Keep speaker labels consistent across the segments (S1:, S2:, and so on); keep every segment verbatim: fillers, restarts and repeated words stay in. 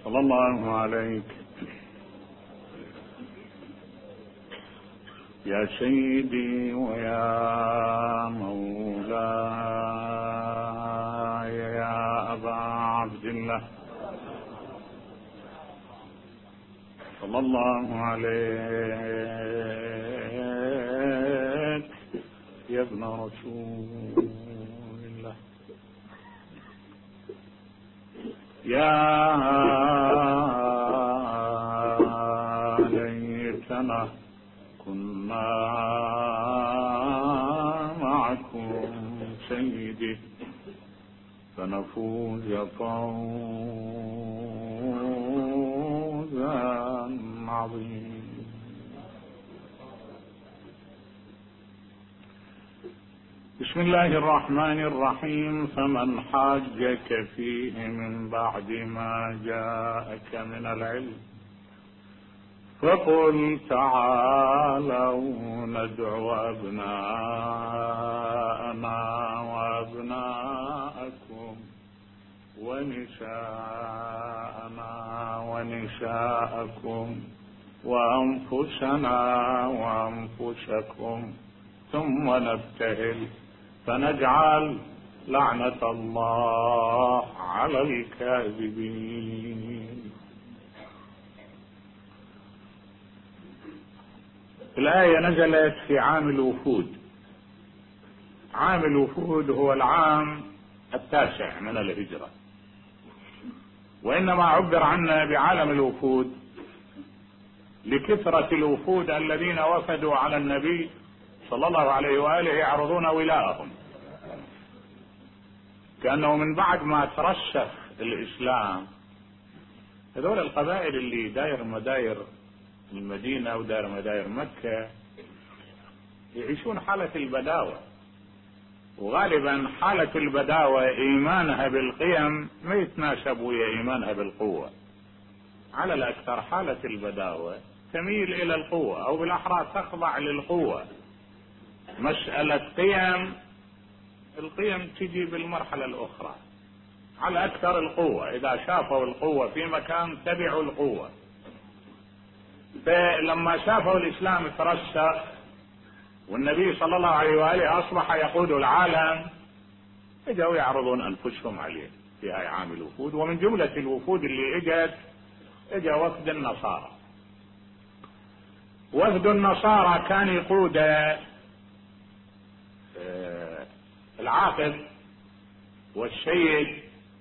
S1: صلى الله عليك يا سيدي ويا مولاي يا أبا عبد الله صلى الله عليك يا ابن رسول الله يا ليتنا كنا معكم سيدي فنفوز فوزا عظيما. بسم الله الرحمن الرحيم. فمن حاجك فيه من بعد ما جاءك من العلم فقل تعالوا ندعو أبناءنا وأبناءكم ونساءنا ونساءكم وأنفسنا وأنفسكم ثم نبتهل فنجعل لعنة الله على الكاذبين. الآية نزلت في عام الوفود. عام الوفود هو العام التاسع من الهجرة، وإنما عبر عنه بعالم الوفود لكثرة الوفود الذين وفدوا على النبي صلى الله عليه وآله يعرضون ولاءهم، كأنه من بعد ما ترسخ الإسلام هذول القبائل اللي داير مداير المدينة وداير مداير مكة يعيشون حالة البداوة، وغالبا حالة البداوة إيمانها بالقيم ما يتناسب ويا إيمانها بالقوة. على الأكثر حالة البداوة تميل إلى القوة، أو بالأحرى تخضع للقوة. مسألة قيم، القيم تجي بالمرحلة الأخرى. على أكثر القوة، إذا شافوا القوة في مكان تبعوا القوة. فلما شافوا الإسلام ترسخ والنبي صلى الله عليه وآله أصبح يقود العالم اجوا يعرضون أنفسهم عليه في هاي عام الوفود. ومن جملة الوفود اللي اجت اجا وفد النصارى. وفد النصارى كان يقود العاقب والسيد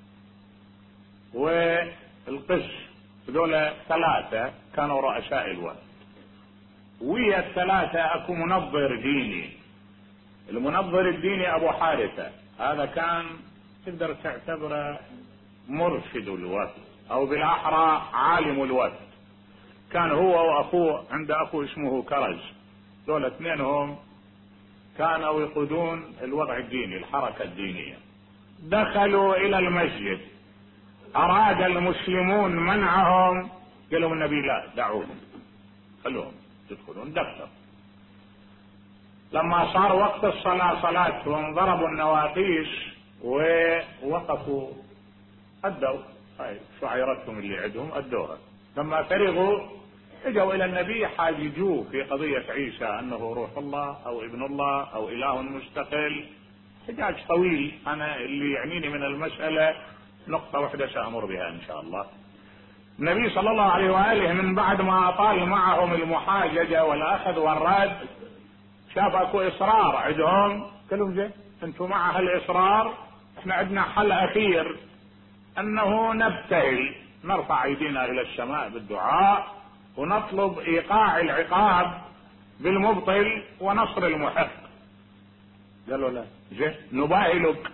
S1: والقس، هذول ثلاثة كانوا رؤساء الوفد. ويا الثلاثة اكو منظر ديني. المنظر الديني ابو حارثة، هذا كان تقدر تعتبره مرشد الوفد، او بالاحرى عالم الوفد. كان هو واخوه، عند اخو اسمه كرز، دول اثنينهم كانوا يقودون الوضع الديني، الحركة الدينية. دخلوا الى المسجد، اراد المسلمون منعهم، قالوا النبي لا دعوهم خلوهم يدخلون. دخلوا. لما صار وقت الصلاة صلاتهم ضربوا النواقيس ووقفوا ادوا هاي شعيرتهم اللي عندهم ادوها. لما فرغوا اجوا الى النبي حاججوه في قضية عيسى انه روح الله او ابن الله او اله مستقل. حجاج طويل، انا اللي يعنيني من المسألة نقطة واحدة سأمر بها ان شاء الله. النبي صلى الله عليه وآله من بعد ما اطال معهم المحاججة والاخذ والرد شاف اكو اصرار عندهم، قالوا زين انتم مع هالاصرار، احنا عندنا حل اخير انه نبتهل، نرفع ايدينا الى السماء بالدعاء ونطلب ايقاع العقاب بالمبطل ونصر المحق. قالوا لا زين نباهلك.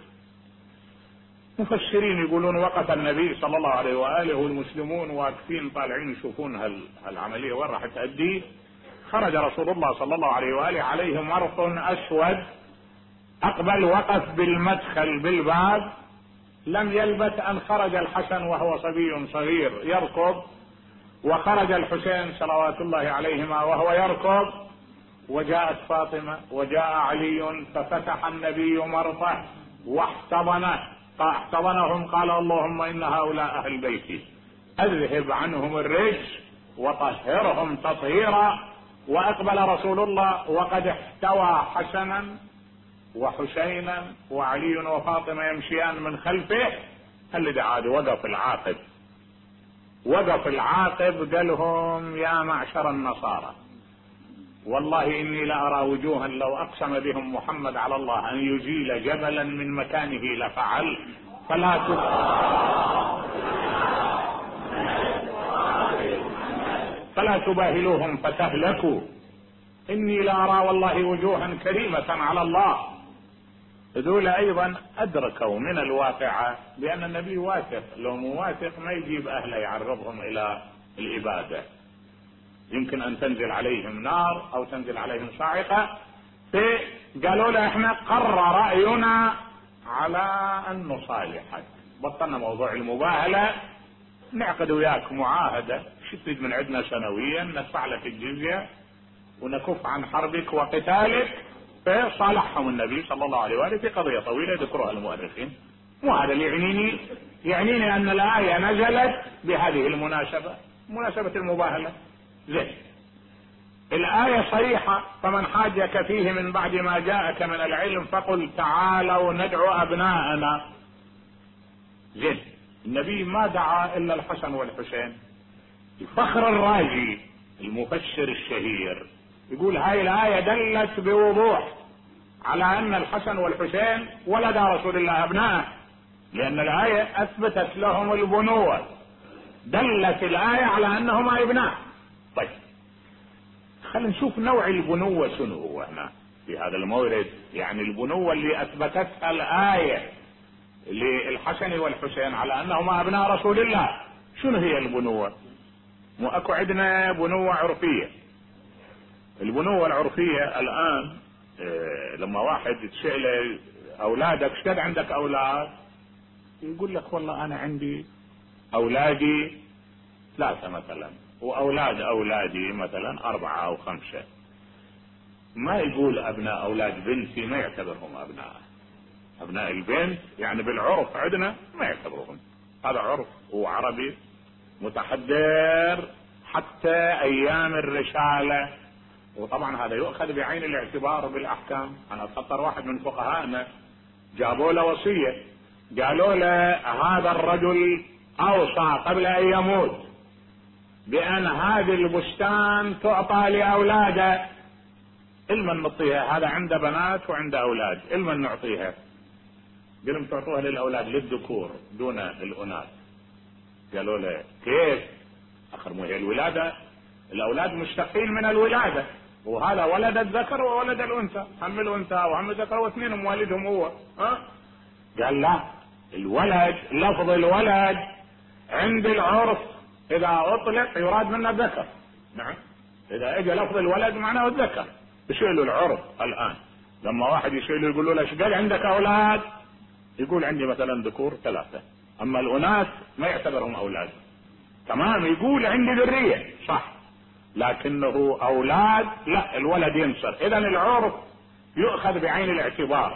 S1: مفسرين يقولون وقف النبي صلى الله عليه وآله والمسلمون واقفين طالعين يشوفون هالعملية وين راح تؤدي. خرج رسول الله صلى الله عليه وآله عليه مرط أسود، أقبل وقف بالمدخل بالباب، لم يلبث أن خرج الحسن وهو صبي صغير يركض، وخرج الحسين صلوات الله عليهما وهو يركض، وجاءت فاطمة وجاء علي، ففتح النبي مرطه واحتضنه، احتضنهم قال اللهم إن هؤلاء أهل بيتي اذهب عنهم الرجس وطهرهم تطهيرا. واقبل رسول الله وقد احتوى حسنا وحسينا وعلي وفاطمة يمشيان من خلفه. اللي عاد وقف العاقب، وقف العاقب قال لهم يا معشر النصارى والله اني لارى وجوها لو اقسم بهم محمد على الله ان يزيل جبلا من مكانه لفعل، فلا فلا تباهلوهم فتهلكوا. اني لارى والله وجوها كريمة على الله. هذول ايضا ادركوا من الواقعة بان النبي واثق، لو مو واثق ما يجيب اهله يعرضهم الى الابادة. يمكن ان تنزل عليهم نار او تنزل عليهم صاعقة. فقالوا له احنا قرر رأينا على ان نصالحك، بطلنا موضوع المباهلة، نعقد وياك معاهدة شو تريد من عندنا سنويا، ندفع لك الجزية ونكف عن حربك وقتالك. فصالحهم النبي صلى الله عليه وآله في قضية طويلة ذكرها المؤرخين. مو هذا اللي يعنيني، يعنيني ان الآية نزلت بهذه المناسبة، مناسبة المباهلة. زين، الآية صريحة: فمن حاجك فيه من بعد ما جاءك من العلم فقل تعالوا ندعو أبناءنا. زين، النبي ما دعا إلا الحسن والحسين. الفخر الرازي المفسر الشهير يقول هاي الآية دلت بوضوح على أن الحسن والحسين ولد رسول الله أبناءه، لأن الآية أثبتت لهم البنوة، دلت الآية على أنهما ابناء. طيب خلينا نشوف نوع البنوة شنو هو هنا في هذا المورد. يعني البنوة اللي أثبتتها الآية للحسن والحسين على أنهما أبناء رسول الله، شنو هي البنوة؟ مو أكو عندنا بنوة عرفية. البنوة العرفية الآن إيه، لما واحد تسأله أولادك شقد عندك أولاد، يقول لك والله أنا عندي أولادي ثلاثة مثلا، وأولاد أولادي مثلا أربعة أو خمسة. ما يقول أبناء أولاد بنتي، ما يعتبرهم أبناء. أبناء البنت يعني بالعرف عندنا ما يعتبرهم، هذا عرف وعربي متحضر حتى أيام الرسالة. وطبعا هذا يؤخذ بعين الاعتبار بالأحكام. أنا أتخطر واحد من فقهائنا جابوا له وصية، قالوا له هذا الرجل أوصى قبل أن يموت بأن هذه البستان تعطى لأولاده. المن نعطيها؟ هذا عنده بنات وعنده أولاد، المن نعطيها؟ قالوا تعطوها للأولاد للذكور دون الأناث. قالوا له كيف؟ آخر مو هي الولادة، الأولاد مشتقين من الولادة، وهذا ولد الذكر وولد الأنثى، هم الأنثى وهم الذكر واثنين موالدهم هو. ها؟ قال لا، الولد لفظ الولد عند العرف إذا أطلق يراد منه الذكر. نعم، إذا اجى لفظ الولد معناه الذكر. يشيلوا العرف الآن لما واحد يشيله يقولوا له شقد عندك أولاد، يقول عندي مثلا ذكور ثلاثة، أما الأناث ما يعتبرهم أولاد. تمام، يقول عندي ذرية صح، لكنه أولاد لا، الولد ينصر. إذا العرف يؤخذ بعين الاعتبار.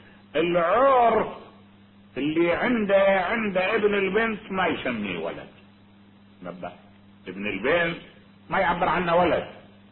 S1: العرف اللي عنده عنده ابن البنت ما يسميه ولد، نبه، ابن البنت ما يعبر عنه ولد.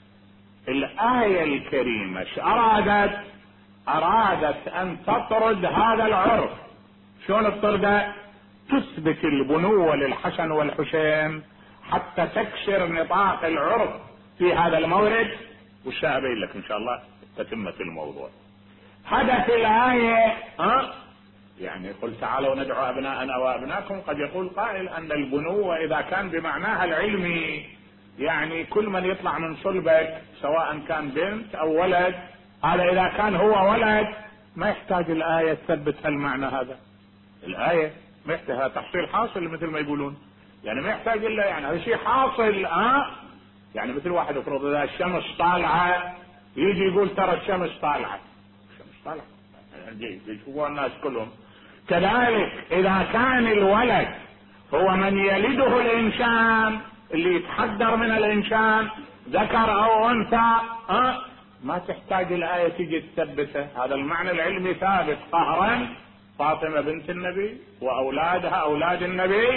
S1: الآية الكريمة أرادت أرادت أن تطرد هذا العرف. شلون تطرده؟ تثبت البنوة للحسن والحسين حتى تكسر نطاق العرف في هذا المورد، والشابين لك إن شاء الله تتمة الموضوع. هدف الآية ها يعني قل تعالوا ندعو أبناءنا وأبناءكم. قد يقول قائل أن البنوة إذا كان بمعناها العلمي يعني كل من يطلع من صلبك سواء كان بنت أو ولد، هذا إذا كان هو ولد ما يحتاج الآية تثبت المعنى هذا. الآية ما يحتاجها تحصيل حاصل مثل ما يقولون، يعني ما يحتاج إلا يعني هذا شيء حاصل. ها يعني مثل واحد يفرض إذا الشمس طالعة يجي يقول ترى الشمس طالعة، الشمس طالعة يعني يشوفوها الناس كلهم. كذلك إذا كان الولد هو من يلده الإنسان، اللي يتحدر من الإنسان ذكر أو أنثى، أه؟ ما تحتاج الآية تجي تثبته. هذا المعنى العلمي ثابت قهرا. فاطمة بنت النبي وأولادها أولاد النبي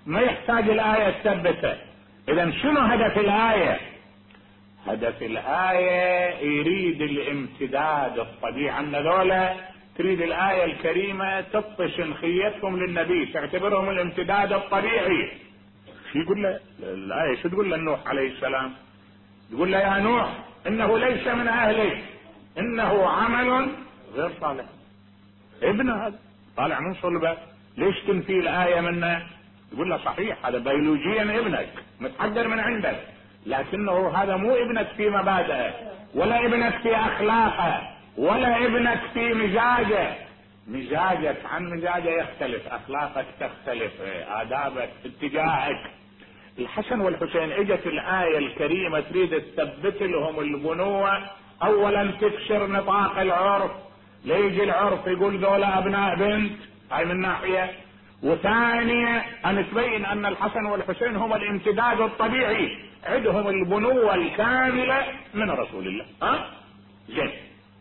S1: ما يحتاج الآية تثبته. إذا شنو هدف الآية؟ هدف الآية يريد الامتداد الطبيعي. عن ذولا تريد الآية الكريمة تبطش نخيتهم للنبي، تعتبرهم الامتداد الطبيعي. شو يقول له الآية؟ شو تقول له نوح عليه السلام؟ يقول له يا نوح إنه ليس من أهلك إنه عمل غير صالح. ابنه هذا طالع من صلبه، ليش تنفي الآية منه؟ يقول له صحيح هذا بيولوجيا ابنك متحضر من عندك، لكنه هذا مو ابنك في مبادئه، ولا ابنك في أخلاقه، ولا ابنك في مزاجه. مزاجك عن مزاجه يختلف، أخلاقك تختلف، آدابك، اتجاهك. الحسن والحسين اجت الآية الكريمة تريد تثبت لهم البنوة. أولا تكسر نطاق العرف، ليجي العرف يقول ذولا أبناء بنت، هاي من ناحية. وثانية أن تبين أن الحسن والحسين هم الامتداد الطبيعي، عندهم البنوة الكاملة من رسول الله. ها زين.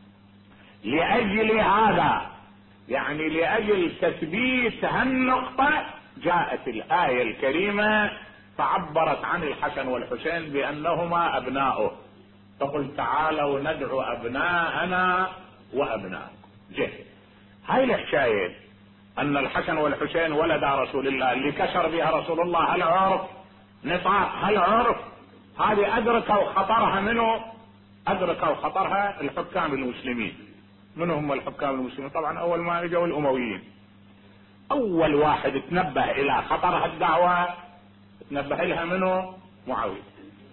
S1: لأجل هذا، يعني لأجل تثبيت هالنقطة، جاءت الآية الكريمة فعبرت عن الحسن والحسين بأنهما أبناؤه، فقل تعالوا ندعو أبناءنا وأبناءكم. زين. هاي الحكاية أن الحسن والحسين ولدا رسول الله اللي كسر بها رسول الله العرف، نطاق هالعرف، هذه أدركوا خطرها منه، أدركوا خطرها الحكام المسلمين. من هم الحكام المسلمين؟ طبعا أول ما اجوا الأمويين. أول واحد تنبه إلى خطر هالدعوة تنبه لها منه معاوية.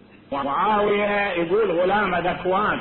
S1: معاوية يقول غلام ذكوان،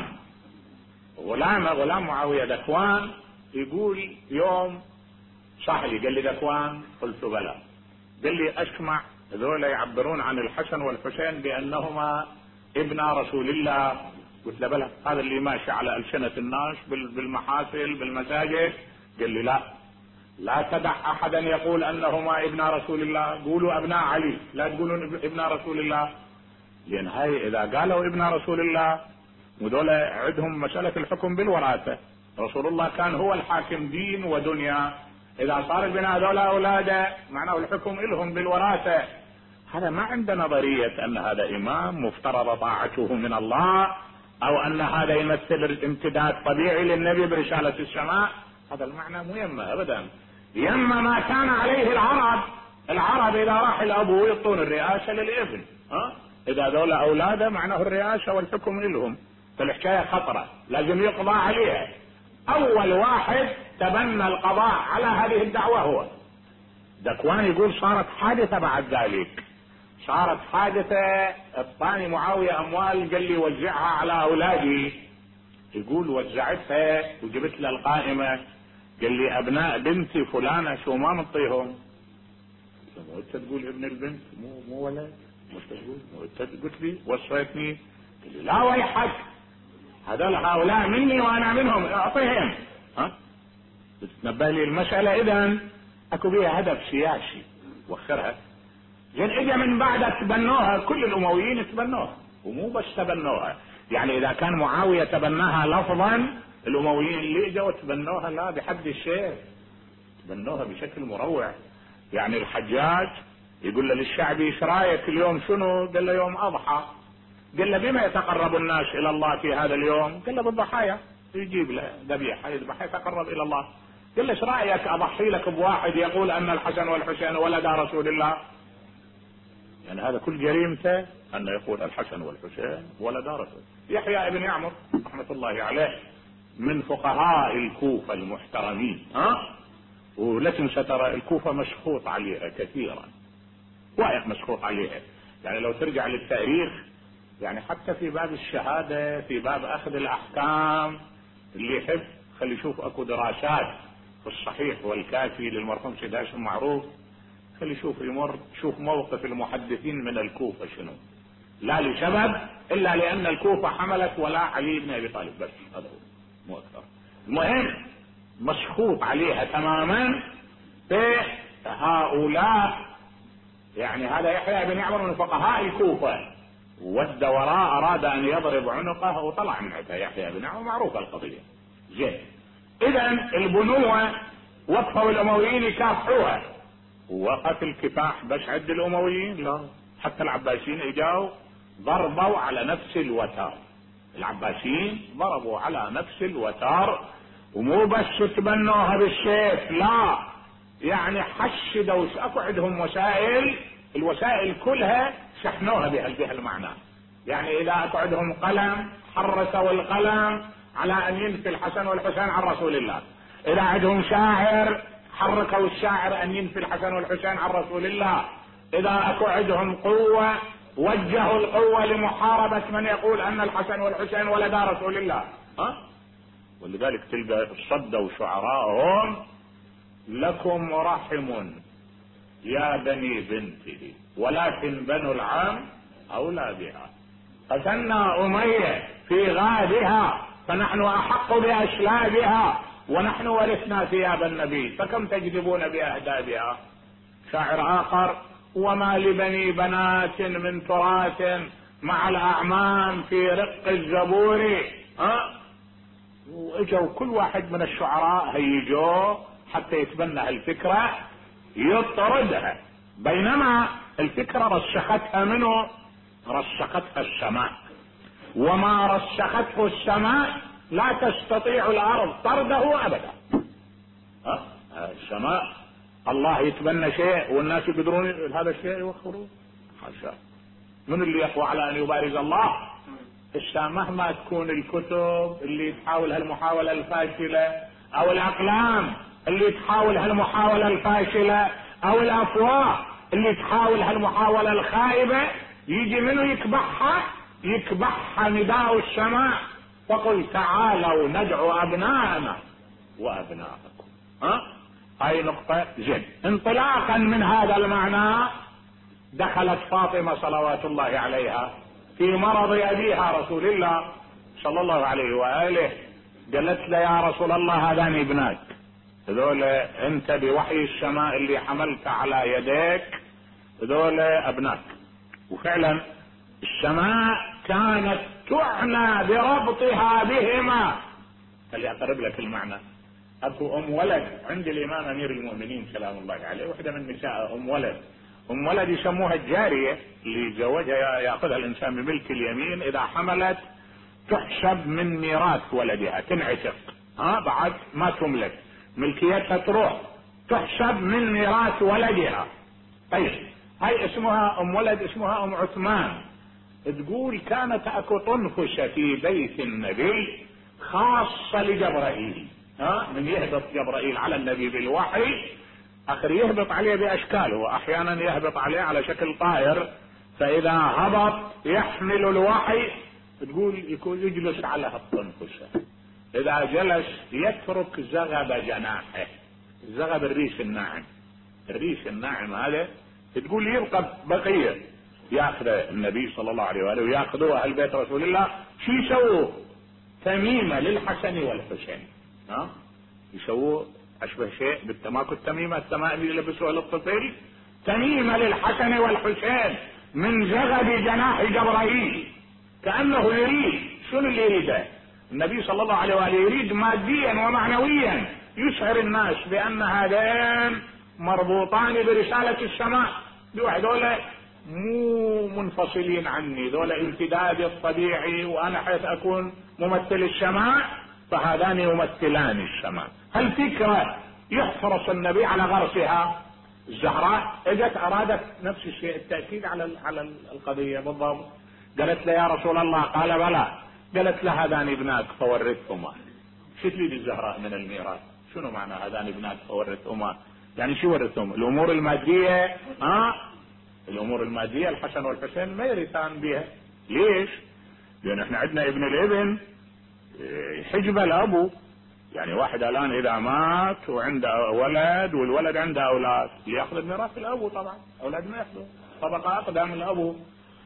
S1: غلام غلام معاوية ذكوان، يقول يوم صح لي، قال لي ذكوان؟ قلت بلى. قال لي أسمع ذولا يعبرون عن الحسن والحسين بأنهما ابنا رسول الله. قلت له بلى، هذا اللي ماشي على ألسنة الناس بالمحافل بالمساجد. قال لي لا، لا تدع أحدا يقول أنهما ابنا رسول الله، قولوا أبناء علي، لا تقولون ابنا رسول الله. لأن هاي إذا قالوا ابنا رسول الله وذولا عندهم مسألة الحكم بالوراثة، رسول الله كان هو الحاكم دين ودنيا، إذا صار البناء ذولا أولاده معناه الحكم إلهم بالوراثة. هذا ما عنده نظرية أن هذا إمام مفترض طاعته من الله، أو أن هذا يمثل امتداد طبيعي للنبي برسالة السماء. هذا المعنى مو يمه أبدا. يما ما كان عليه العرب. العرب إذا راح الأبو يعطون الرئاسة للابن، ها؟ إذا ذولا أولاده معناه الرئاسة والحكم إلهم. فالحكاية خطرة لازم يقضى عليها. أول واحد تبنى القضاء على هذه الدعوة هو ذكوان. يقول صارت حادثة بعد ذلك، صارت حادثة الثاني معاوية أموال قال لي وزعها على أولادي. يقول وزعتها وجبت له القائمة، قال لي أبناء بنتي فلانة شو ما نعطيهم؟ مو انت تقول ابن البنت مو مو ولد؟ مو تقول مو انت قلت لي وصيتني؟ قال لي لا ويحك، هذول هؤلاء مني وأنا منهم، أعطيهم. ها تتنبه لي المسألة. إذن أكو بيها هدف سياسي وخرها. لأن إجا من بعد تبنوها كل الأمويين تبنوها، ومو بس تبنوها، يعني إذا كان معاوية تبناها لفظا، الأمويين اللي إجوا تبنوها لا بحد الشيء، تبنوها بشكل مروع. يعني الحجاج يقول له للشعبي ايش رايك اليوم شنو؟ قال له يوم أضحى. قال له بما يتقرب الناس إلى الله في هذا اليوم؟ قال له بالضحايا، يجيب له ذبيحة يذبح يتقرب إلى الله. قال له ايش رايك اضحي لك بواحد يقول ان الحسن والحسين ولدا رسول الله؟ يعني هذا كل جريمته انه يقول الحسن والحسين ولدا رسول. يحيى ابن يعمر رحمة الله عليه من فقهاء الكوفة المحترمين، ها، ولا تنسى ترى الكوفة مسخوط عليها كثيرا، وايق مسخوط عليها. يعني لو ترجع للتاريخ، يعني حتى في باب الشهادة، في باب اخذ الاحكام، اللي يحب خلي يشوف اكو دراسات في الصحيح والكافي للمرحوم سيد هاشم معروف، خلي يشوف يمر شوف موقف المحدثين من الكوفة شنو، لا لسبب الا لان الكوفة حملت ولا علي بن ابي طالب، بس هذا هو مو اكثر. المهم مسخوط عليها تماما في هؤلاء. يعني هذا يحيى بن يعمر من فقهاء الكوفة، ود وراء اراد ان يضرب عنقه وطلع من عندها يحيى بن يعمر، معروفة القضية. زين. اذا البنوة وقفوا الامويين يكافحوها، وقف الكفاح بس عند الامويين، لا، حتى العباسيين اجاوا ضربوا على نفس الوتر. العباسيين ضربوا على نفس الوتر، ومو بس تبنوها بالسيف، لا، يعني حشدوا، اكو عندهم وسائل، الوسائل كلها شحنوها بهالمعنى. يعني اذا اكو عندهم قلم حركوا القلم على ان ينفي الحسن والحسين عن رسول الله، اذا عندهم شاعر حركوا الشاعر ان ينفي الحسن والحسين عن رسول الله، اذا اكو عندهم قوة وجهوا القوة لمحاربة من يقول ان الحسن والحسين ولدا رسول الله. ها؟ ولذلك تلقى صدوا شعراءهم: لكم رحم يا بني بنته ولكن بنو العم اولى بها، قتلنا امية في غادها فنحن احق باشلابها ونحن ورثنا ثياب النبي فكم تجذبون باهدابها. شاعر اخر: وما لبني بنات من تراث مع الاعمام في رق الزبور. ها؟ واجوا كل واحد من الشعراء هيجوا حتى يتبنى الفكرة يطردها، بينما الفكرة رسختها منه، رسختها السماء، وما رسخته السماء لا تستطيع الارض طرده ابدا. ها؟ السماء الله يتبنى شيء والناس يقدرون هذا الشيء يوخروه؟ حاشا. من اللي يقوى على ان يبارز الله؟ الشام. مهما تكون الكتب اللي تحاول هالمحاولة الفاشلة، او الاقلام اللي تحاول هالمحاولة الفاشلة، او الافواه اللي تحاول هالمحاولة الخائبة، يجي منه يكبحها، يكبحها نداء السماء: فقل تعالوا ندعو ابناءنا وابناءكم. ها؟ هاي نقطة. زين، انطلاقا من هذا المعنى دخلت فاطمة صلوات الله عليها في مرض ابيها رسول الله صلى الله عليه واله، قالت له: يا رسول الله هذان ابناك، هذول انت بوحي السماء اللي حملت على يديك، هذول ابناك. وفعلا السماء كانت تعنى بربطها بهما. خلي اقرب لك المعنى. اكو ام ولد عند الامام امير المؤمنين سلام الله عليه، واحدة من نساء ام ولد. ام ولد يسموها الجارية اللي يتزوجها ياخذها الانسان بملك اليمين، اذا حملت تحسب من ميراث ولدها، تنعتق، ها، بعد ما تملك ملكيتها تروح، تحسب من ميراث ولدها. طيب، هاي اسمها ام ولد، اسمها ام عثمان. تقول: كانت اكو طنفشة في بيت النبي خاصة لجبرائيل. ها؟ من يهبط جبرائيل على النبي بالوحي، اخر يهبط عليه باشكاله، واحيانا يهبط عليه على شكل طائر، فاذا هبط يحمل الوحي، تقول يكون يجلس على هالطنفشة، اذا جلس يترك زغب جناحه. زغب الريش الناعم، الريش الناعم هذا تقول يبقى بقية، ياخذ النبي صلى الله عليه وآله وياخذوه اهل بيت رسول الله. شو يسووا؟ تميمة للحسن والحسين. ها؟ يسووا اشبه شيء بالتماكو، التميمة التمائم اللي يلبسوها للطفل، تميمة للحسن والحسين من زغب جناح جبرائيل، كأنه يريد. شنو اللي يريده النبي صلى الله عليه وآله؟ يريد ماديا ومعنويا يشعر الناس بأن هذين مربوطان برسالة السماء، دولة مو منفصلين عني، دولة امتدادي الطبيعي، وانا حيث اكون ممثل السماء فهذان يمثلان السماء. هالفكرة يحرص النبي على غرسها. الزهراء اجت ارادت نفس الشيء، التأكيد على على القضية بالضبط. قالت له: يا رسول الله. قال: بلى. قالت له: هذان ابناك فورثهما. شو تريد الزهراء من الميراث؟ شنو معنى هذان ابناك فورثهما؟ يعني شو ورثهم؟ الامور المادية. ها؟ الامور المادية الحسن والحسين ما يرثان بها. ليش؟ لان احنا عندنا ابن الابن حجب الابو، يعني واحد الان اذا مات وعنده ولد والولد عنده اولاد، ياخذ الميراث الابو، طبعا اولاد ما ياخذوا، طبقة اقدم الابو.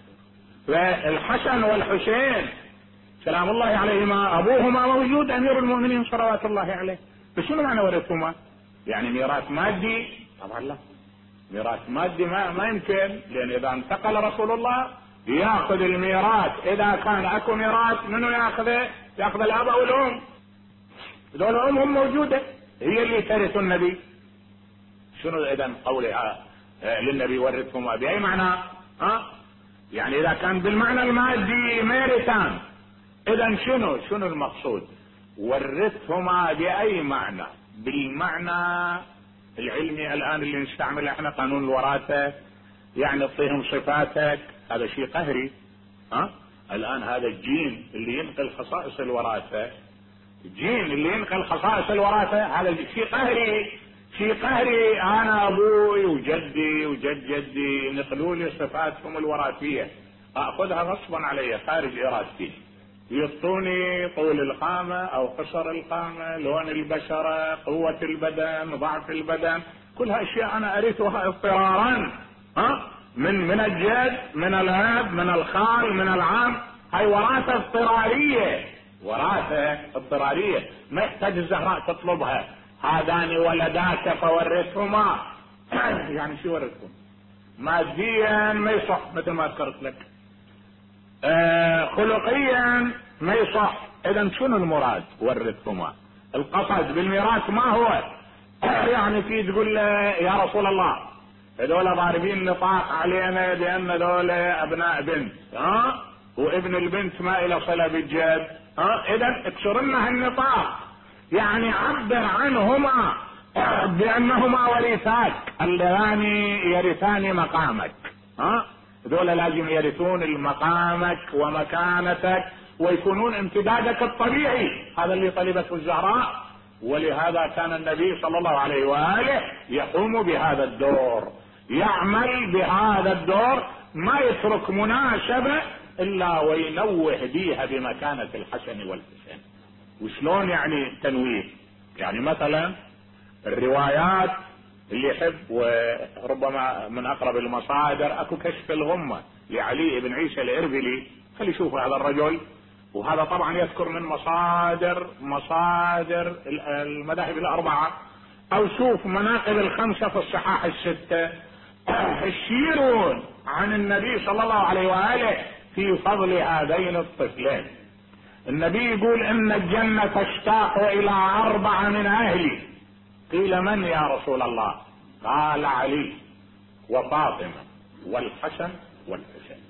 S1: فالحسن والحسين سلام الله عليهما ابوهما موجود امير المؤمنين صلوات الله عليه، فشنو معنى ورثهما؟ يعني ميراث مادي؟ طبعا لا، ميراث مادي ما, ما يمكن، لان اذا انتقل رسول الله ياخذ الميراث، اذا كان اكو ميراث منو ياخذه؟ ياخذ الاب او الام، دول امهم موجودة، هي اللي ترث النبي شنو اذا قولها للنبي ورثهما باي معنى؟ ها يعني اذا كان بالمعنى المادي ما يرثان، اذا شنو شنو المقصود؟ ورثهما باي معنى؟ بالمعنى العلمي الان اللي نستعمله احنا قانون الوراثه، يعني اعطيهم صفاتك، هذا شيء قهري. ها الان هذا الجين اللي ينقل خصائص الوراثه، الجين اللي ينقل خصائص الوراثه هذا شيء قهري، شيء قهري. انا ابوي وجدي وجد جدي نقلوا لي صفاتهم الوراثيه، اخذها غصبا علي خارج ارادتي، يعطوني طول القامه او قصر القامه، لون البشره، قوه البدن، ضعف البدن، كلها اشياء انا ارثها اضطرارا، ها من من الجد، من الاب، من الخال، من العم. هاي وراثه اضطراريه، وراثه اضطراريه ما يحتاج الزهراء تطلبها. هذان ولداك فورثهما يعني شو ورثهم؟ ماديا ما يصح مثل ما ذكرت لك، آه خلقيا ما يصح. اذا شنو المراد ورثهما؟ القصد بالميراث ما هو؟ يعني في تقول يا رسول الله هذول ضاربين نطاق علينا بان هذول ابناء بنت، ها وابن البنت ما الى صله بالجد، ها اذا اكسر لنا هالنطاق، يعني عبر عنهما بانهما ورثاك اللذان يرثان مقامك، ها هذول لازم يرثون المقامك ومكانتك ويكونون امتدادك الطبيعي. هذا اللي طلبته الزهراء، ولهذا كان النبي صلى الله عليه واله يقوم بهذا الدور، يعمل بهذا الدور، ما يترك مناسبه الا وينوه بيها بمكانه الحسن والحسين. وشلون يعني تنويه؟ يعني مثلا الروايات اللي يحب، وربما من اقرب المصادر اكو كشف الغمه لعلي بن عيسى الاربلي، خلي يشوفوا هذا الرجل، وهذا طبعا يذكر من مصادر مصادر المذاهب الاربعه، او شوف مناقب الخمسه في الصحاح السته، يشيرون عن النبي صلى الله عليه واله في فضل هذين الطفلين. النبي يقول ان الجنه تشتاق الى اربعه من اهلي. قيل من يا رسول الله؟ قال علي وفاطمه والحسن والحسين.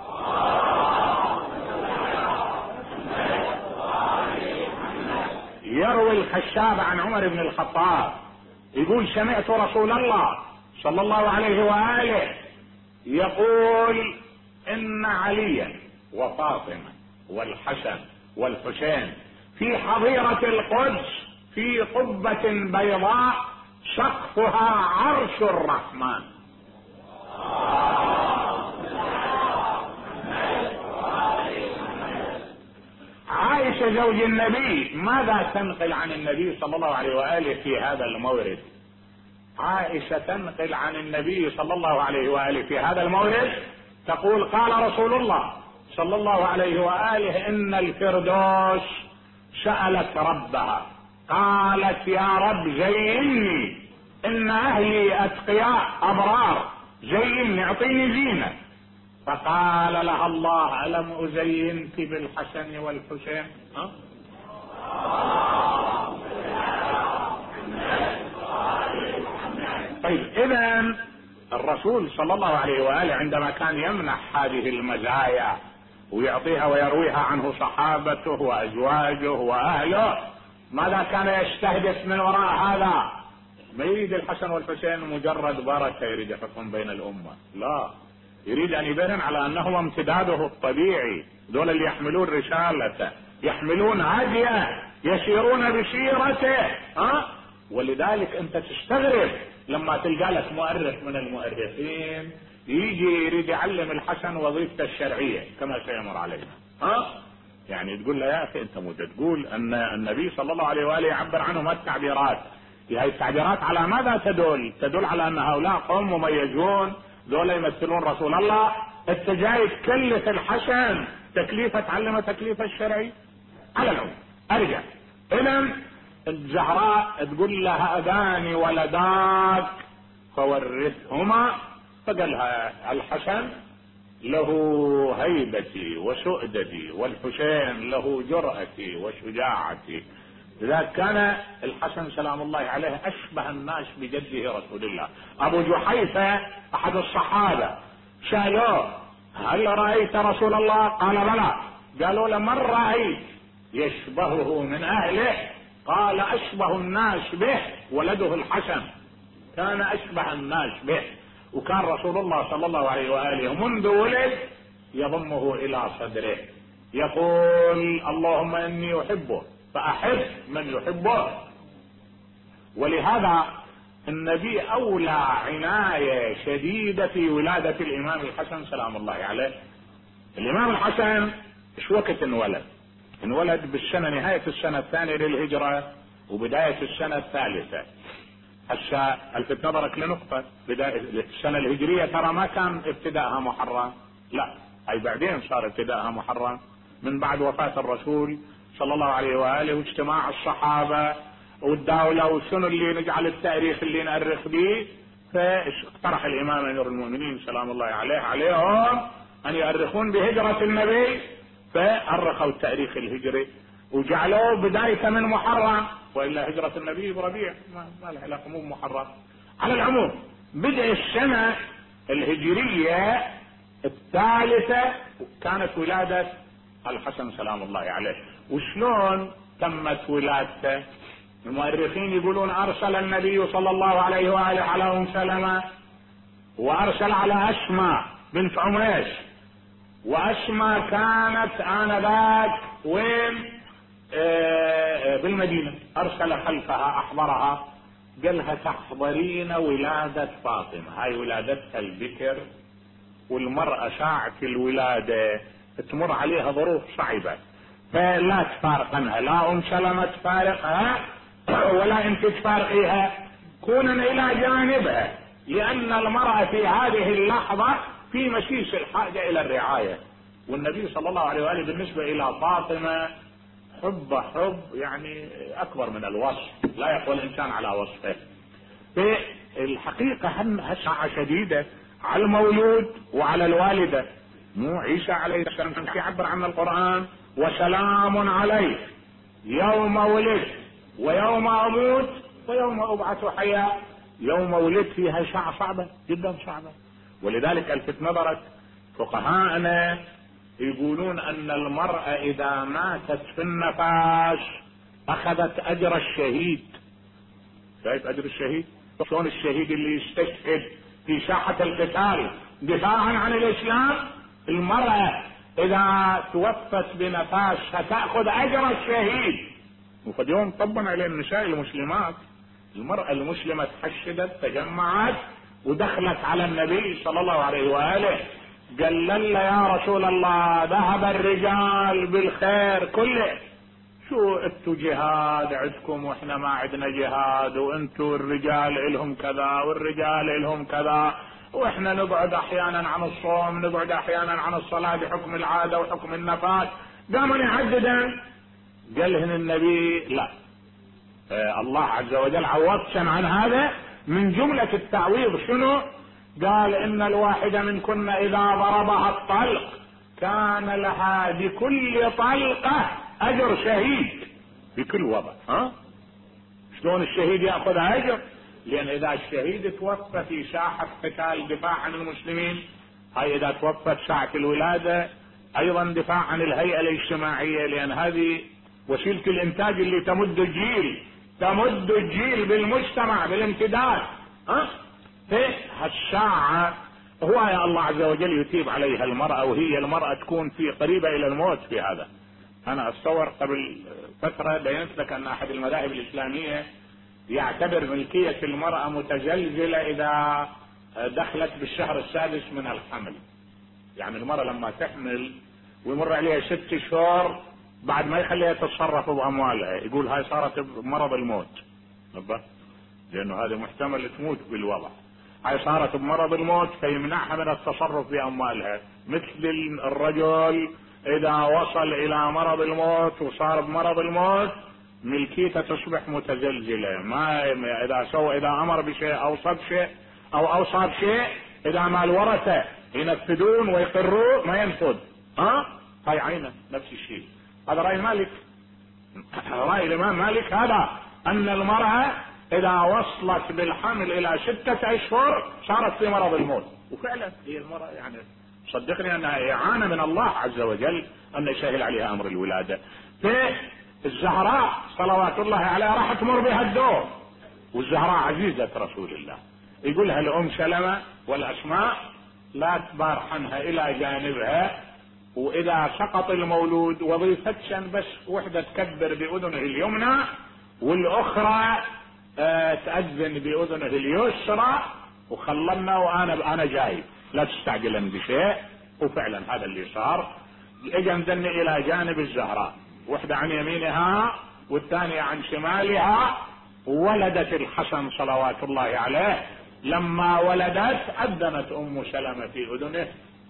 S1: يروي الخشاب عن عمر بن الخطاب يقول سمعت رسول الله صلى الله عليه واله يقول ان عليا وفاطمه والحسن والحسين في حظيرة القدس في قبة بيضاء سقفها عرش الرحمن. عائشة زوج النبي ماذا تنقل عن النبي صلى الله عليه وآله في هذا المورد؟ عائشة تنقل عن النبي صلى الله عليه وآله في هذا المورد تقول قال رسول الله صلى الله عليه وآله ان الفردوس سألت ربها قالت يا رب زيني، ان اهلي اتقياء ابرار، زيني اعطيني زينة. فقال لها الله الم ازينك بالحسن والحسين؟ ها؟ طيب اذا الرسول صلى الله عليه وآله عندما كان يمنح هذه المزايا ويعطيها ويرويها عنه صحابته وازواجه واهله، ماذا كان يستهدف من وراء هذا؟ ما يريد الحسن والحسين مجرد بركة يريد يحكم بين الامة، لا، يريد ان يبين على انهما امتداده الطبيعي، دول اللي يحملون رسالته، يحملون هديه، يسيرون بسيرته، ها؟ ولذلك انت تستغرب لما تلقى لك مؤرخ من المؤرخين يجي يريد يعلم الحسن وظيفته الشرعيه كما سيمر علينا، ها؟ يعني تقول له يا اخي انت مو تقول ان النبي صلى الله عليه واله يعبر عنهم التعبيرات، هذه التعبيرات على ماذا تدل؟ تدل على ان هؤلاء قوم مميزون، دول يمثلون رسول الله. انت جاي تكلف الحسن تكليفه تعلم تكليفه الشرعي؟ على العموم ارجع، اذا الزهراء تقول لها هذان ولداك فورثهما، فقالها الحسن له هيبتي وسؤدتي والحسين له جرأتي وشجاعتي، لذلك كان الحسن سلام الله عليه اشبه الناس بجده رسول الله. ابو جحيفة احد الصحابة سألوه هل رأيت رسول الله؟ قال بلى. قالوا له من رأيت يشبهه من اهله؟ قال اشبه الناس به ولده الحسن، كان اشبه الناس به. وكان رسول الله صلى الله عليه وآله منذ ولد يضمه الى صدره يقول اللهم اني احبه فاحب من يحبه. ولهذا النبي اولى عناية شديدة في ولادة الامام الحسن سلام الله عليه. الامام الحسن ايش وقت انولد؟ انولد بالسنة نهاية السنة الثانية للهجرة وبداية السنة الثالثة. هسه الفت نظرك لنقطة، بداية السنة الهجرية ترى ما كان ابتداءها محرم، لا اي بعدين صار ابتداءها محرم من بعد وفاة الرسول صلى الله عليه وآله واجتماع الصحابة والدولة وشنو اللي نجعل التاريخ اللي نأرخ به. فاقترح الامام امير المؤمنين سلام الله عليه عليهم ان يؤرخون بهجرة النبي، فأرخوا التاريخ الهجري وجعلوه بداية من محرم، والا هجرة النبي بربيع ما لها علاقة مو محرم. على العموم بدء السنة الهجرية الثالثة كانت ولادة الحسن سلام الله عليه. وشلون تمت ولادته؟ المؤرخين يقولون ارسل النبي صلى الله عليه وآله على ام سلمة، وارسل على اسماء بنت عميش، واسماء كانت انذاك وين؟ آه بالمدينة. ارسل خلفها احضرها قال لها تحضرين ولادة فاطمة، هاي ولادتها البكر، والمرأة ساعة الولادة تمر عليها ظروف صعبة، فلا تفارقنها، لا ام سلمة تفارقها ولا انت تفارقيها، كونا الى جانبها، لان المرأة في هذه اللحظة في مسيس الحاجة الى الرعاية. والنبي صلى الله عليه وآله بالنسبة الى فاطمة حب حب يعني اكبر من الوصف، لا يقوى الانسان على وصفه. في الحقيقة هشعة شديدة على المولود وعلى الوالدة. مو عيسى عليه السلام كان يعبر عن القرآن وسلام عليه يوم ولد ويوم اموت ويوم ابعث حيا. يوم ولد فيها شعة صعبة جدا صعبة. ولذلك الفت نظرك فقهاءنا يقولون ان المرأة اذا ماتت في النفاس اخذت اجر الشهيد. شايف اجر الشهيد؟ شلون الشهيد اللي يستشهد في ساحة القتال دفاعا عن الاسلام، المرأة اذا توفت بنفاسها تأخذ اجر الشهيد. وقد يوم طبعا على النساء المسلمات، المرأة المسلمة تحشدت تجمعت ودخلت على النبي صلى الله عليه وآله قال لنا يا رسول الله ذهب الرجال بالخير كله، شو انتو جهاد عندكم واحنا ما عندنا جهاد، وانتو الرجال الهم كذا والرجال الهم كذا، واحنا نقعد احيانا عن الصوم، نقعد احيانا عن الصلاة بحكم العادة وحكم النفاس. قاموا يعددن قال لهن النبي لا، آه الله عز وجل عوضكم عن هذا. من جملة التعويض شنو؟ قال ان الواحدة منكن اذا ضربها الطلق كان لها بكل طلقة اجر شهيد بكل وضع. ها شلون الشهيد يأخذ اجر؟ لان اذا الشهيد توفى في ساحة قتال دفاع عن المسلمين، هاي اذا توفت ساعة الولادة ايضا دفاع عن الهيئة الاجتماعية، لان هذه وسيلة الانتاج اللي تمد الجيل تمد الجيل بالمجتمع بالامتداد. ها في هالساعة هو يا الله عز وجل يثيب عليها المرأة، وهي المرأة تكون في قريبة الى الموت في هذا. انا اتصور قبل فترة بينت لك ان احد المذاهب الاسلامية يعتبر ملكية المرأة متزلزلة اذا دخلت بالشهر السادس من الحمل. يعني المرأة لما تحمل ويمر عليها ست شهور بعد ما يخليها تتصرف باموالها، يقول هاي صارت بمرض الموت، لانه هذا محتمل تموت بالوضع. هاي صارت بمرض الموت فيمنعها من التصرف باموالها. مثل الرجل اذا وصل الى مرض الموت وصار بمرض الموت ملكيته تصبح متزلزلة. ما اذا سوى اذا امر بشيء او صب شيء او اوصى بشيء، اذا ما الورثة ينفذون ويقروا ما ينفذ. ها هاي عينه نفس الشيء. هذا رأي مالك رأي الإمام مالك هذا، أن المرأة إذا وصلت بالحمل إلى ستة أشهر صارت في مرض الموت. وفعلا هي المرأة يعني صدقني أنها إعانة من الله عز وجل أن يسهل عليها أمر الولادة. فالزهراء صلوات الله عليها راح تمر بها الدور، والزهراء عزيزة رسول الله، يقولها لأم سلمة والأسماء لا تبارحنها إلى جانبها، وإذا سقط المولود وظيفتشن بس وحدة تكبر بأذنه اليمنى والأخرى آه تأذن بأذنه اليسرى، وخلنا وأنا أنا جاي لا تستعجلن بشيء. وفعلا هذا اللي صار. اجا مدني إلى جانب الزهراء، وحدة عن يمينها والثانية عن شمالها، وولدت الحسن صلوات الله عليه. لما ولدت أذنت أم سلمة في أذنه،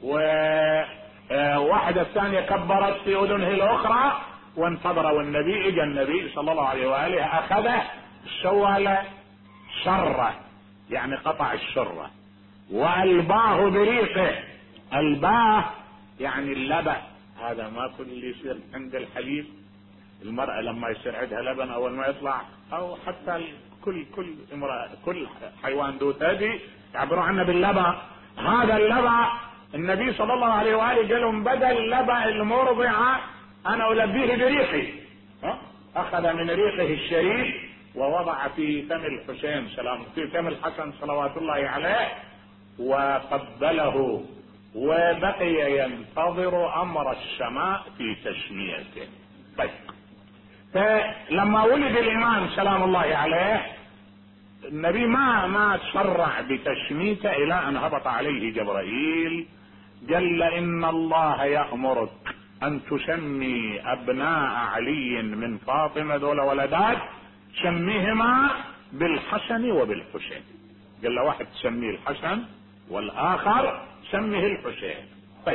S1: وواحدة الثانية كبرت في أذنه الأخرى، وانتظر والنبي اجى النبي صلى الله عليه وآله أخذه سوى شره يعني قطع الشرة، وألباه بريقه. ألباه يعني اللبن، هذا ما كل اللي يصير عند الحليب المرأة لما يصير عندها لبن أول ما يطلع، أو حتى كل كل امرأة كل حيوان ذو ثدي يعبروا عنه باللبن. هذا اللبن النبي صلى الله عليه وآله قال لهم بدل لبن المرضعة أنا ألبيه بريقي. أخذ من ريقه الشريف ووضع في فم الحسين سلام في فم الحسن صلوات الله عليه وقبله، وبقي ينتظر أمر السماء في تسميته. طيب، فلما ولد الإمام سلام الله عليه النبي ما ما تسرع بتشميته إلى أن هبط عليه جبرائيل قال إن الله يأمرك أن تسمي أبناء علي من فاطمة ذول ولدات، سميهما بالحسن وبالحسين. قال له واحد تسميه الحسن والآخر سميه الحسين. طيب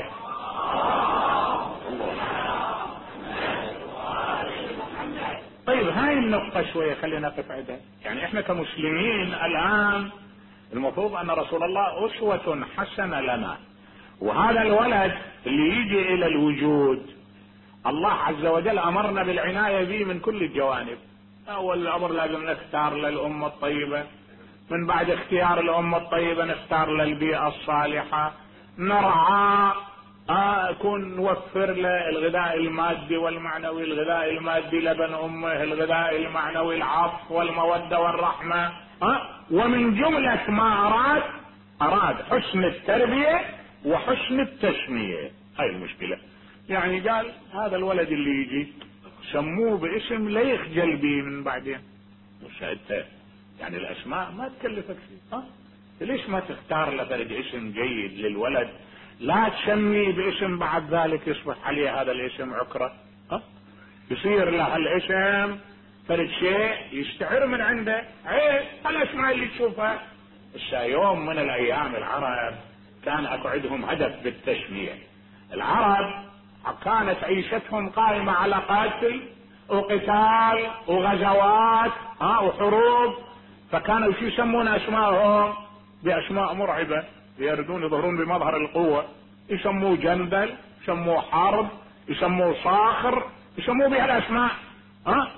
S1: طيب هاي النقطة شوية خلينا نقف عندها. يعني احنا كمسلمين الآن المفروض أن رسول الله أسوة حسنة لنا، وهذا الولد اللي يجي إلى الوجود الله عز وجل أمرنا بالعناية به من كل الجوانب. أول أمر لازم نختار للأمة الطيبة، من بعد اختيار الأمة الطيبة نختار للبيئة الصالحة، نرعى أكون نوفر له الغذاء المادي والمعنوي. الغذاء المادي لبن أمه، الغذاء المعنوي العطف والمودة والرحمة. أه؟ ومن جملة ما أراد أراد حسن التربية وحسن التسمية. هاي المشكلة. يعني قال هذا الولد اللي يجي سموه باسم لا يخجل به من بعدين. وشاهدت يعني الأسماء ما تكلفك فيه. أه؟ ليش ما تختار لفرد اسم جيد للولد، لا تسمي باسم بعد ذلك يصبح عليه هذا الاسم عكرة. أه؟ يصير له الاسم فرد شيء يستعر من عنده. عيب الاسماء اللي تشوفها. السا يوم من الايام العرب كان اكو عندهم هدف بالتسمية. العرب كانت عيشتهم قائمة على قتل وقتال وغزوات ها وحروب، فكانوا شو يسمون اسمائهم باسماء مرعبة، يردون يظهرون بمظهر القوة. يسموه جندل، يسموه حرب، يسموه صاخر، يسموه بهالاسماء. ها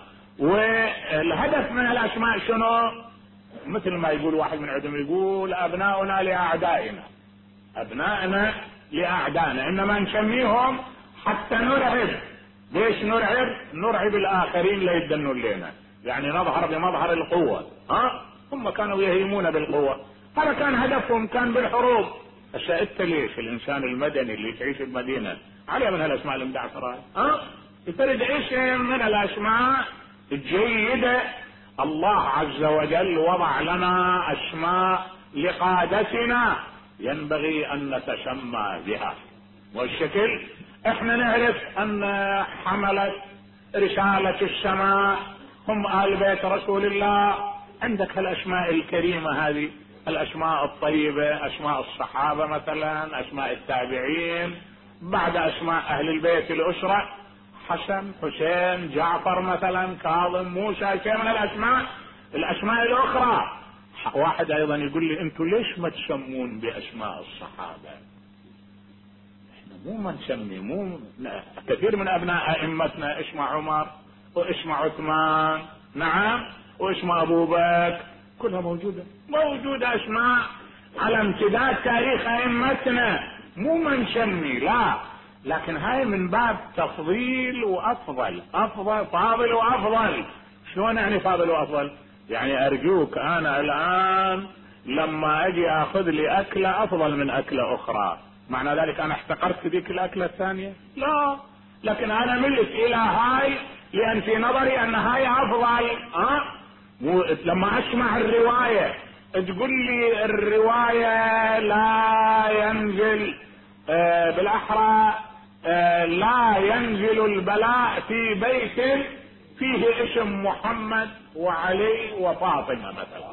S1: والهدف من الاسماء شنو؟ مثل ما يقول واحد من عندهم يقول ابناؤنا لاعدائنا، ابنائنا لاعدائنا، انما نسميهم حتى نرعب. ليش نرعب؟ نرعب الاخرين لا يدنون لنا، يعني نظهر بمظهر القوة. ها هم كانوا يهيمون بالقوة، هذا كان هدفهم، كان بالحروب. أسألت ليش الانسان المدني اللي تعيش المدينة عليه من هالاسماء المدعسرات؟ ها يفرد اسم من الاسماء الجيدة. الله عز وجل وضع لنا اسماء لقادتنا ينبغي ان نتسمى بها. والشكل احنا نعرف ان حملت رسالة السماء هم آل بيت رسول الله. عندك الاسماء الكريمة هذه، الاسماء الطيبة، اسماء الصحابة مثلا، اسماء التابعين، بعد اسماء اهل البيت الاسرة حسن، حسين، جعفر مثلا، كاظم، موسى، شيء من الاسماء. الاسماء الاخرى واحد ايضا يقول لي انتم ليش ما تسمون باسماء الصحابة؟ احنا مو ما نسمي، مو كثير من ابناء ائمتنا اسمه عمر واسم عثمان، نعم، واسم ابو بكر، كلها موجودة موجودة اسماء على امتداد تاريخ ائمتنا، مو من شمي، لا، لكن هاي من باب تفضيل وافضل، افضل فاضل وافضل. شلون يعني فاضل وافضل؟ يعني ارجوك انا الان لما اجي اخذ لي اكلة افضل من اكلة اخرى، معنى ذلك انا احتقرت ذيك الاكلة الثانية؟ لا، لكن انا ملت الى هاي لان في نظري ان هاي افضل. ها أه؟ لما اسمع الرواية تقول لي الرواية لا ينزل آه بالاحرى آه لا ينزل البلاء في بيت فيه اسم محمد وعلي وفاطمة مثلا.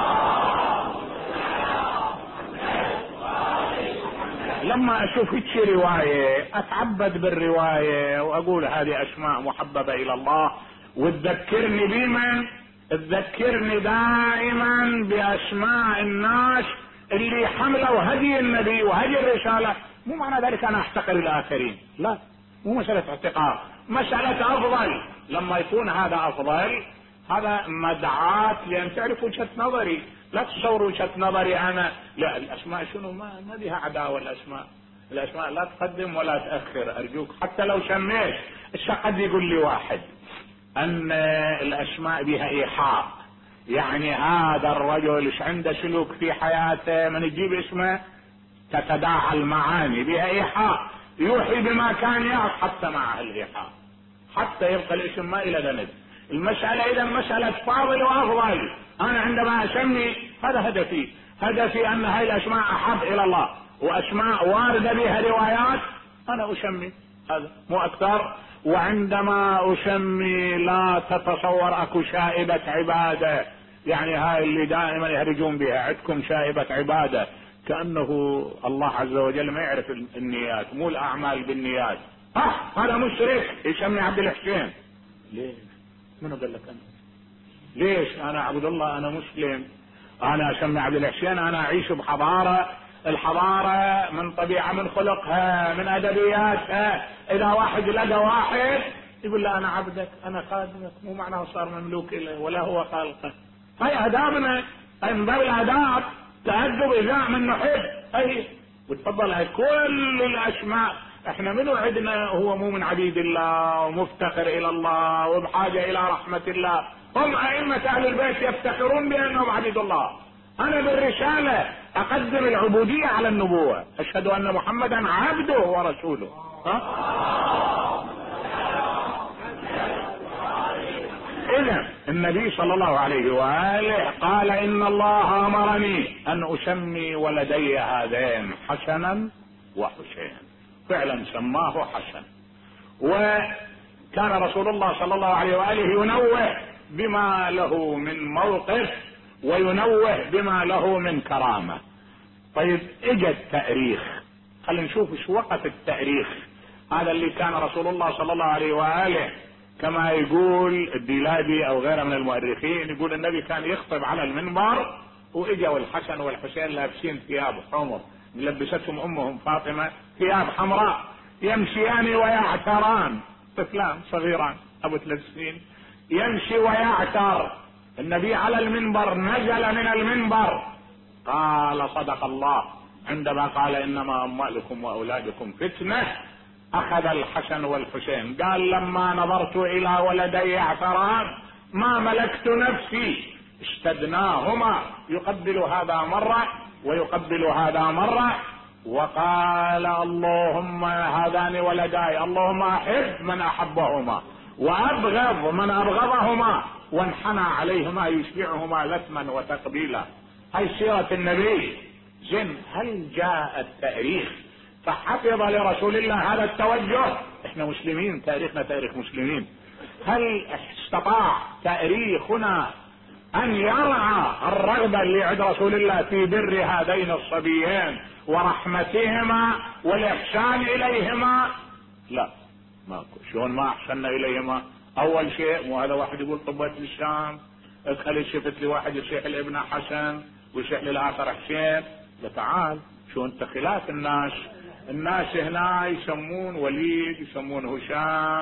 S1: لما اشوف هيك رواية اتعبد بالرواية واقول هذه اسماء محببة الى الله، وتذكرني بمن؟ تذكرني دائما باسماء الناس اللي حملوا هدي النبي وهدي الرسالة. مو معنى ذلك انا احتقر الاخرين، لا، مو مسألة احتقار، مسألة افضل. لما يكون هذا افضل هذا مدعاة لان تعرف وجهة نظري، لا تصور وجهة نظري انا، لا، الاسماء شنو، ما ما بها عداوة، الاسماء الاسماء لا تقدم ولا تأخر ارجوك. حتى لو سميت قد يقول لي واحد ان الاسماء بها ايحاء، يعني هذا الرجل ايش عنده سلوك في حياته، من تجيب اسمه تتداعى المعاني، بها ايحاء يوحي بما كان يعرف حتى مع الايحاء، حتى يبقى الاسم ما الى ذنب. المسألة اذا مسألة فاضل وافضل. انا عندما اسمي هذا هدفي، هدفي ان هاي الاسماء احب الى الله واسماء واردة بها روايات، انا اسمي هذا مو اكثر. وعندما اسمي لا تتصور اكو شائبة عبادة، يعني هاي اللي دائما يهرجون بها عندكم شائبة عبادة، كأنه الله عز وجل ما يعرف النيات، مو الاعمال بالنيات. ها هذا مشرك يسمي عبد الحسين. ليش؟ منو قال لك انا؟ ليش انا عبد الله، انا مسلم، انا اسمي عبد الحسين، انا اعيش بحضارة، الحضارة من طبيعة، من خلقها، من ادبياتها. اذا واحد لقى واحد يقول له انا عبدك، انا خادمك، مو معناه صار مملوك له ولا هو خالقه. هاي ادابنا، هاي من باب الاداب، تأدب اذا من نحب. اي وتفضل، هاي كل الاسماء احنا منو عندنا هو مو من عبيد الله ومفتقر الى الله وبحاجة الى رحمة الله؟ هم ائمة اهل البيت يفتخرون بانهم عبيد الله. انا بالرسالة اقدم العبودية على النبوة، اشهد ان محمدا عبده ورسوله. ها؟ اذا النبي صلى الله عليه وآله قال ان الله امرني ان اسمي ولدي هذين حسنا وحسين، فعلا سماه حسن. وكان رسول الله صلى الله عليه وآله ينوه بما له من موقف وينوه بما له من كرامة. طيب اجى التاريخ، خلينا نشوف ايش وقت التاريخ هذا اللي كان رسول الله صلى الله عليه وآله كما يقول الديلابي او غيره من المؤرخين، يقول النبي كان يخطب على المنبر واجوا الحسن والحسين لابسين ثياب حمر، لبستهم امهم فاطمة ثياب حمراء، يمشيان ويعتران، طفلان صغيران ابو ثلاث سنين يمشي ويعتر. النبي على المنبر نزل من المنبر قال صدق الله عندما قال انما اموالكم واولادكم فتنة. اخذ الحسن والحسين قال لما نظرت الى ولدي يعتران ما ملكت نفسي، اشتدناهما، يقبل هذا مرة ويقبل هذا مرة، وقال اللهم هذان ولداي، اللهم احب من احبهما وابغض من ابغضهما، وانحنى عليهما يشبعهما لثما وتقبيلا. هاي سيرة النبي. زين، هل جاء التاريخ فحفظ لرسول الله هذا التوجه؟ احنا مسلمين، تاريخنا تاريخ مسلمين. هل استطاع تاريخنا ان يرعى الرغبة اللي عند رسول الله في بر هذين الصبيين ورحمتهما والاحسان اليهما؟ لا، ماكو. شلون ما احسننا اليهما؟ اول شيء، مو هذا واحد يقول طبت الشام، ادخل شفت لي واحد يصيح لابنه حسن ويصيح للاخر حسين، لا تعال، شو انت خلاف الناس. الناس هنا يسمون وليد، يسمون هشام،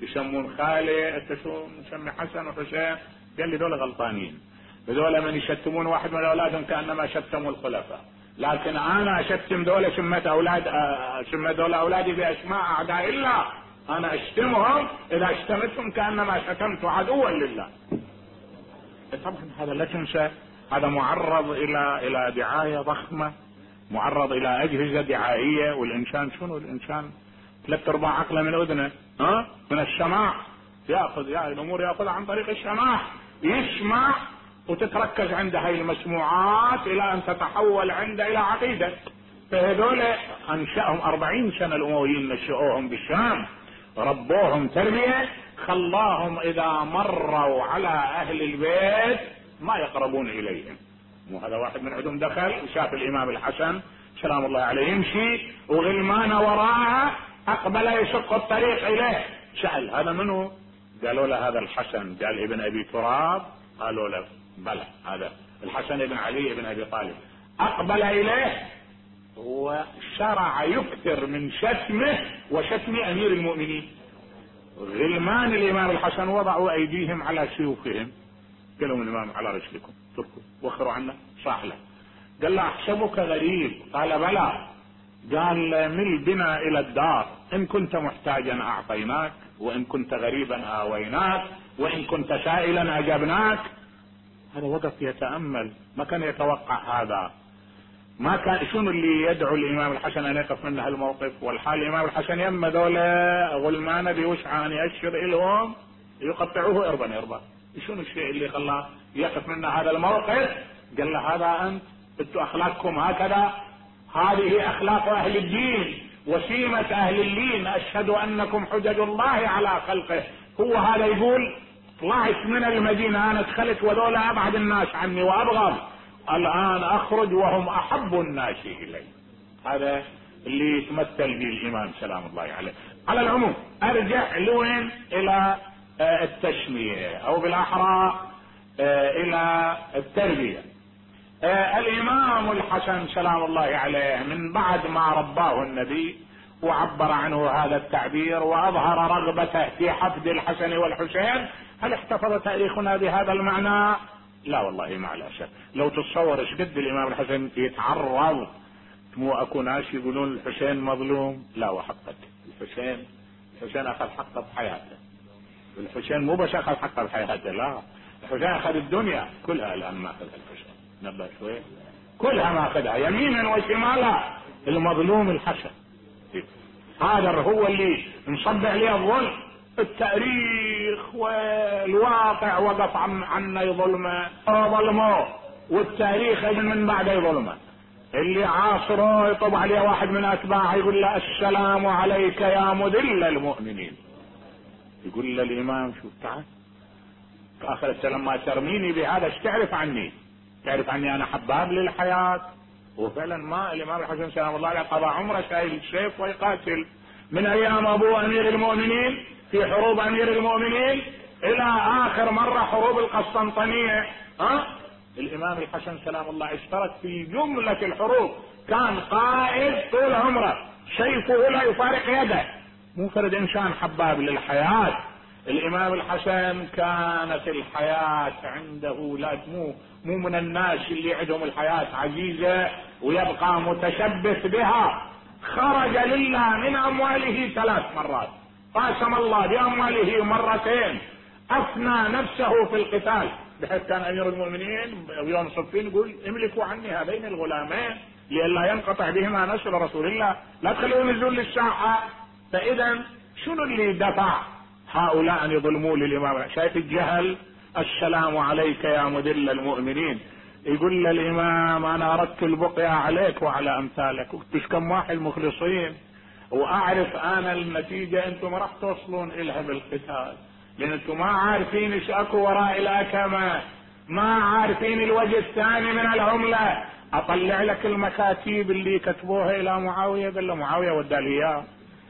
S1: يسمون خالي، انت شو مسمي حسن وحسين؟ قال لي دول غلطانين، هذول من يشتمون واحد من اولادهم كانما شتموا الخلفاء، لكن انا اشتم دول سميت اولاد سميت دول اولادي باسماء اعداء الله، انا اشتمهم اذا اشتمتهم كانما شتمت عدوا لله. طبعا هذا لا تنسى، هذا معرض الى الى دعايه ضخمه، معرض الى اجهزه دعائيه، والانسان شنو الانسان ثلاث ارباع عقله من اذنه، ها من السماع، ياخذ يعني الامور ياخذها عن طريق السماع، يسمع وتتركز عند هاي المسموعات الى ان تتحول عنده الى عقيده. فهذول انشأهم أربعين سنة الامويين، نشأوهم بالشام، ربوهم تربية خلاهم اذا مروا على اهل البيت ما يقربون اليهم. مو هذا واحد من عندهم دخل وشاف الامام الحسن سلام الله عليه يمشي وغلمان وراءه، اقبل يشق الطريق اليه، سأل هذا منه؟ قالوا له هذا الحسن. قال ابن ابي تراب؟ قالوا له بلى هذا الحسن بن علي بن ابي طالب. اقبل اليه وشرع يكثر من شتمه وشتم امير المؤمنين. غلمان الامام الحسن وضعوا ايديهم على سيوفهم، قال لهم الامام على رجلكم تركوا وخروا عنا، صاح له. قال له احسبك غريب؟ قال بلى. قال مل بنا الى الدار، ان كنت محتاجا اعطيناك، وان كنت غريبا اويناك، وان كنت سائلا اجبناك. هذا وقف يتأمل، ما كان يتوقع هذا، ما كان شنو اللي يدعو الامام الحسن ان يقف منه هالموقف، والحال الامام الحسن يم ذولا غلمانه بوسعه ان يأشر لهم يقطعوه اربا اربا. شنو الشيء اللي خلاه يقف منه هذا الموقف؟ قال له هذا انت انتوا اخلاقكم هكذا، هذه اخلاق اهل الدين وسيمة اهل اللين، اشهد انكم حجج الله على خلقه. هو هذا يقول طلعت من المدينة انا دخلت وذولا ابعد الناس عني وابغض، الان اخرج وهم احب الناس الي. هذا اللي يتمثل به الامام سلام الله عليه. على العموم ارجع لوين؟ الى التسمية او بالاحرى الى التربية. الامام الحسن سلام الله عليه من بعد ما رباه النبي وعبر عنه هذا التعبير واظهر رغبته في حفظ الحسن والحسين، هل احتفظ تاريخنا بهذا المعنى؟ لا والله مع الاسف. لو تتصور ايش قد الامام الحسن يتعرض، مو اكو ناس يقولون الحسين مظلوم، لا وحقك الحسين، الحسين اخذ حقه بحياته. الحسين مو بس اخذ حقه بحياته، لا الحسين اخذ الدنيا كلها الان ما اخذ الحسين، نبه شوي كلها ما اخذها يمينا وشمالا. المظلوم الحسن، هذا هو اللي نصب عليه الظلم. التاريخ والواقع وقف عنا ظلمه ظلمه، والتاريخ من بعد ظلمه. اللي عاصره يطب عليه واحد من اتباعه يقول له السلام عليك يا مذل المؤمنين. يقول له الامام شو تعال اخر السلام ما ترميني بهذا، ايش تعرف عني؟ تعرف عني انا حباب للحياة؟ وفعلا ما الامام الحسن سلام الله عليه قضى عمره شايل السيف ويقاتل من ايام ابوه امير المؤمنين في حروب امير المؤمنين الى اخر مرة حروب القسطنطينية. ها الامام الحسن سلام الله اشترك في جملة الحروب، كان قائد طول عمره، سيفه لا يفارق يده، مو فرد انسان حباب للحياة. الامام الحسن كانت الحياة عنده لا مو مو من الناس اللي عندهم الحياة عزيزة ويبقى متشبث بها. خرج لله من امواله ثلاث مرات، قاسم الله بامواله مرتين، افنى نفسه في القتال، بحيث كان امير المؤمنين يوم صفين يقول املكوا عني هذين الغلامين لئلا ينقطع بهما نسل رسول الله، لا تخلوهم ينزلون للساحة. فاذا شنو اللي دفع هؤلاء ان يظلموا للامام؟ شايف الجهل؟ السلام عليك يا مذل المؤمنين. يقول للامام انا اردت البقية عليك وعلى امثالك، وكنتش كم واحد مخلصين، واعرف انا النتيجة انتم ما راح توصلون الها بالقتال، لان انتم ما عارفين ايش اكو وراء الاكمة، ما عارفين الوجه الثاني من العملة. اطلع لك المكاتيب اللي كتبوها الى معاوية، قال له معاوية ودال اياه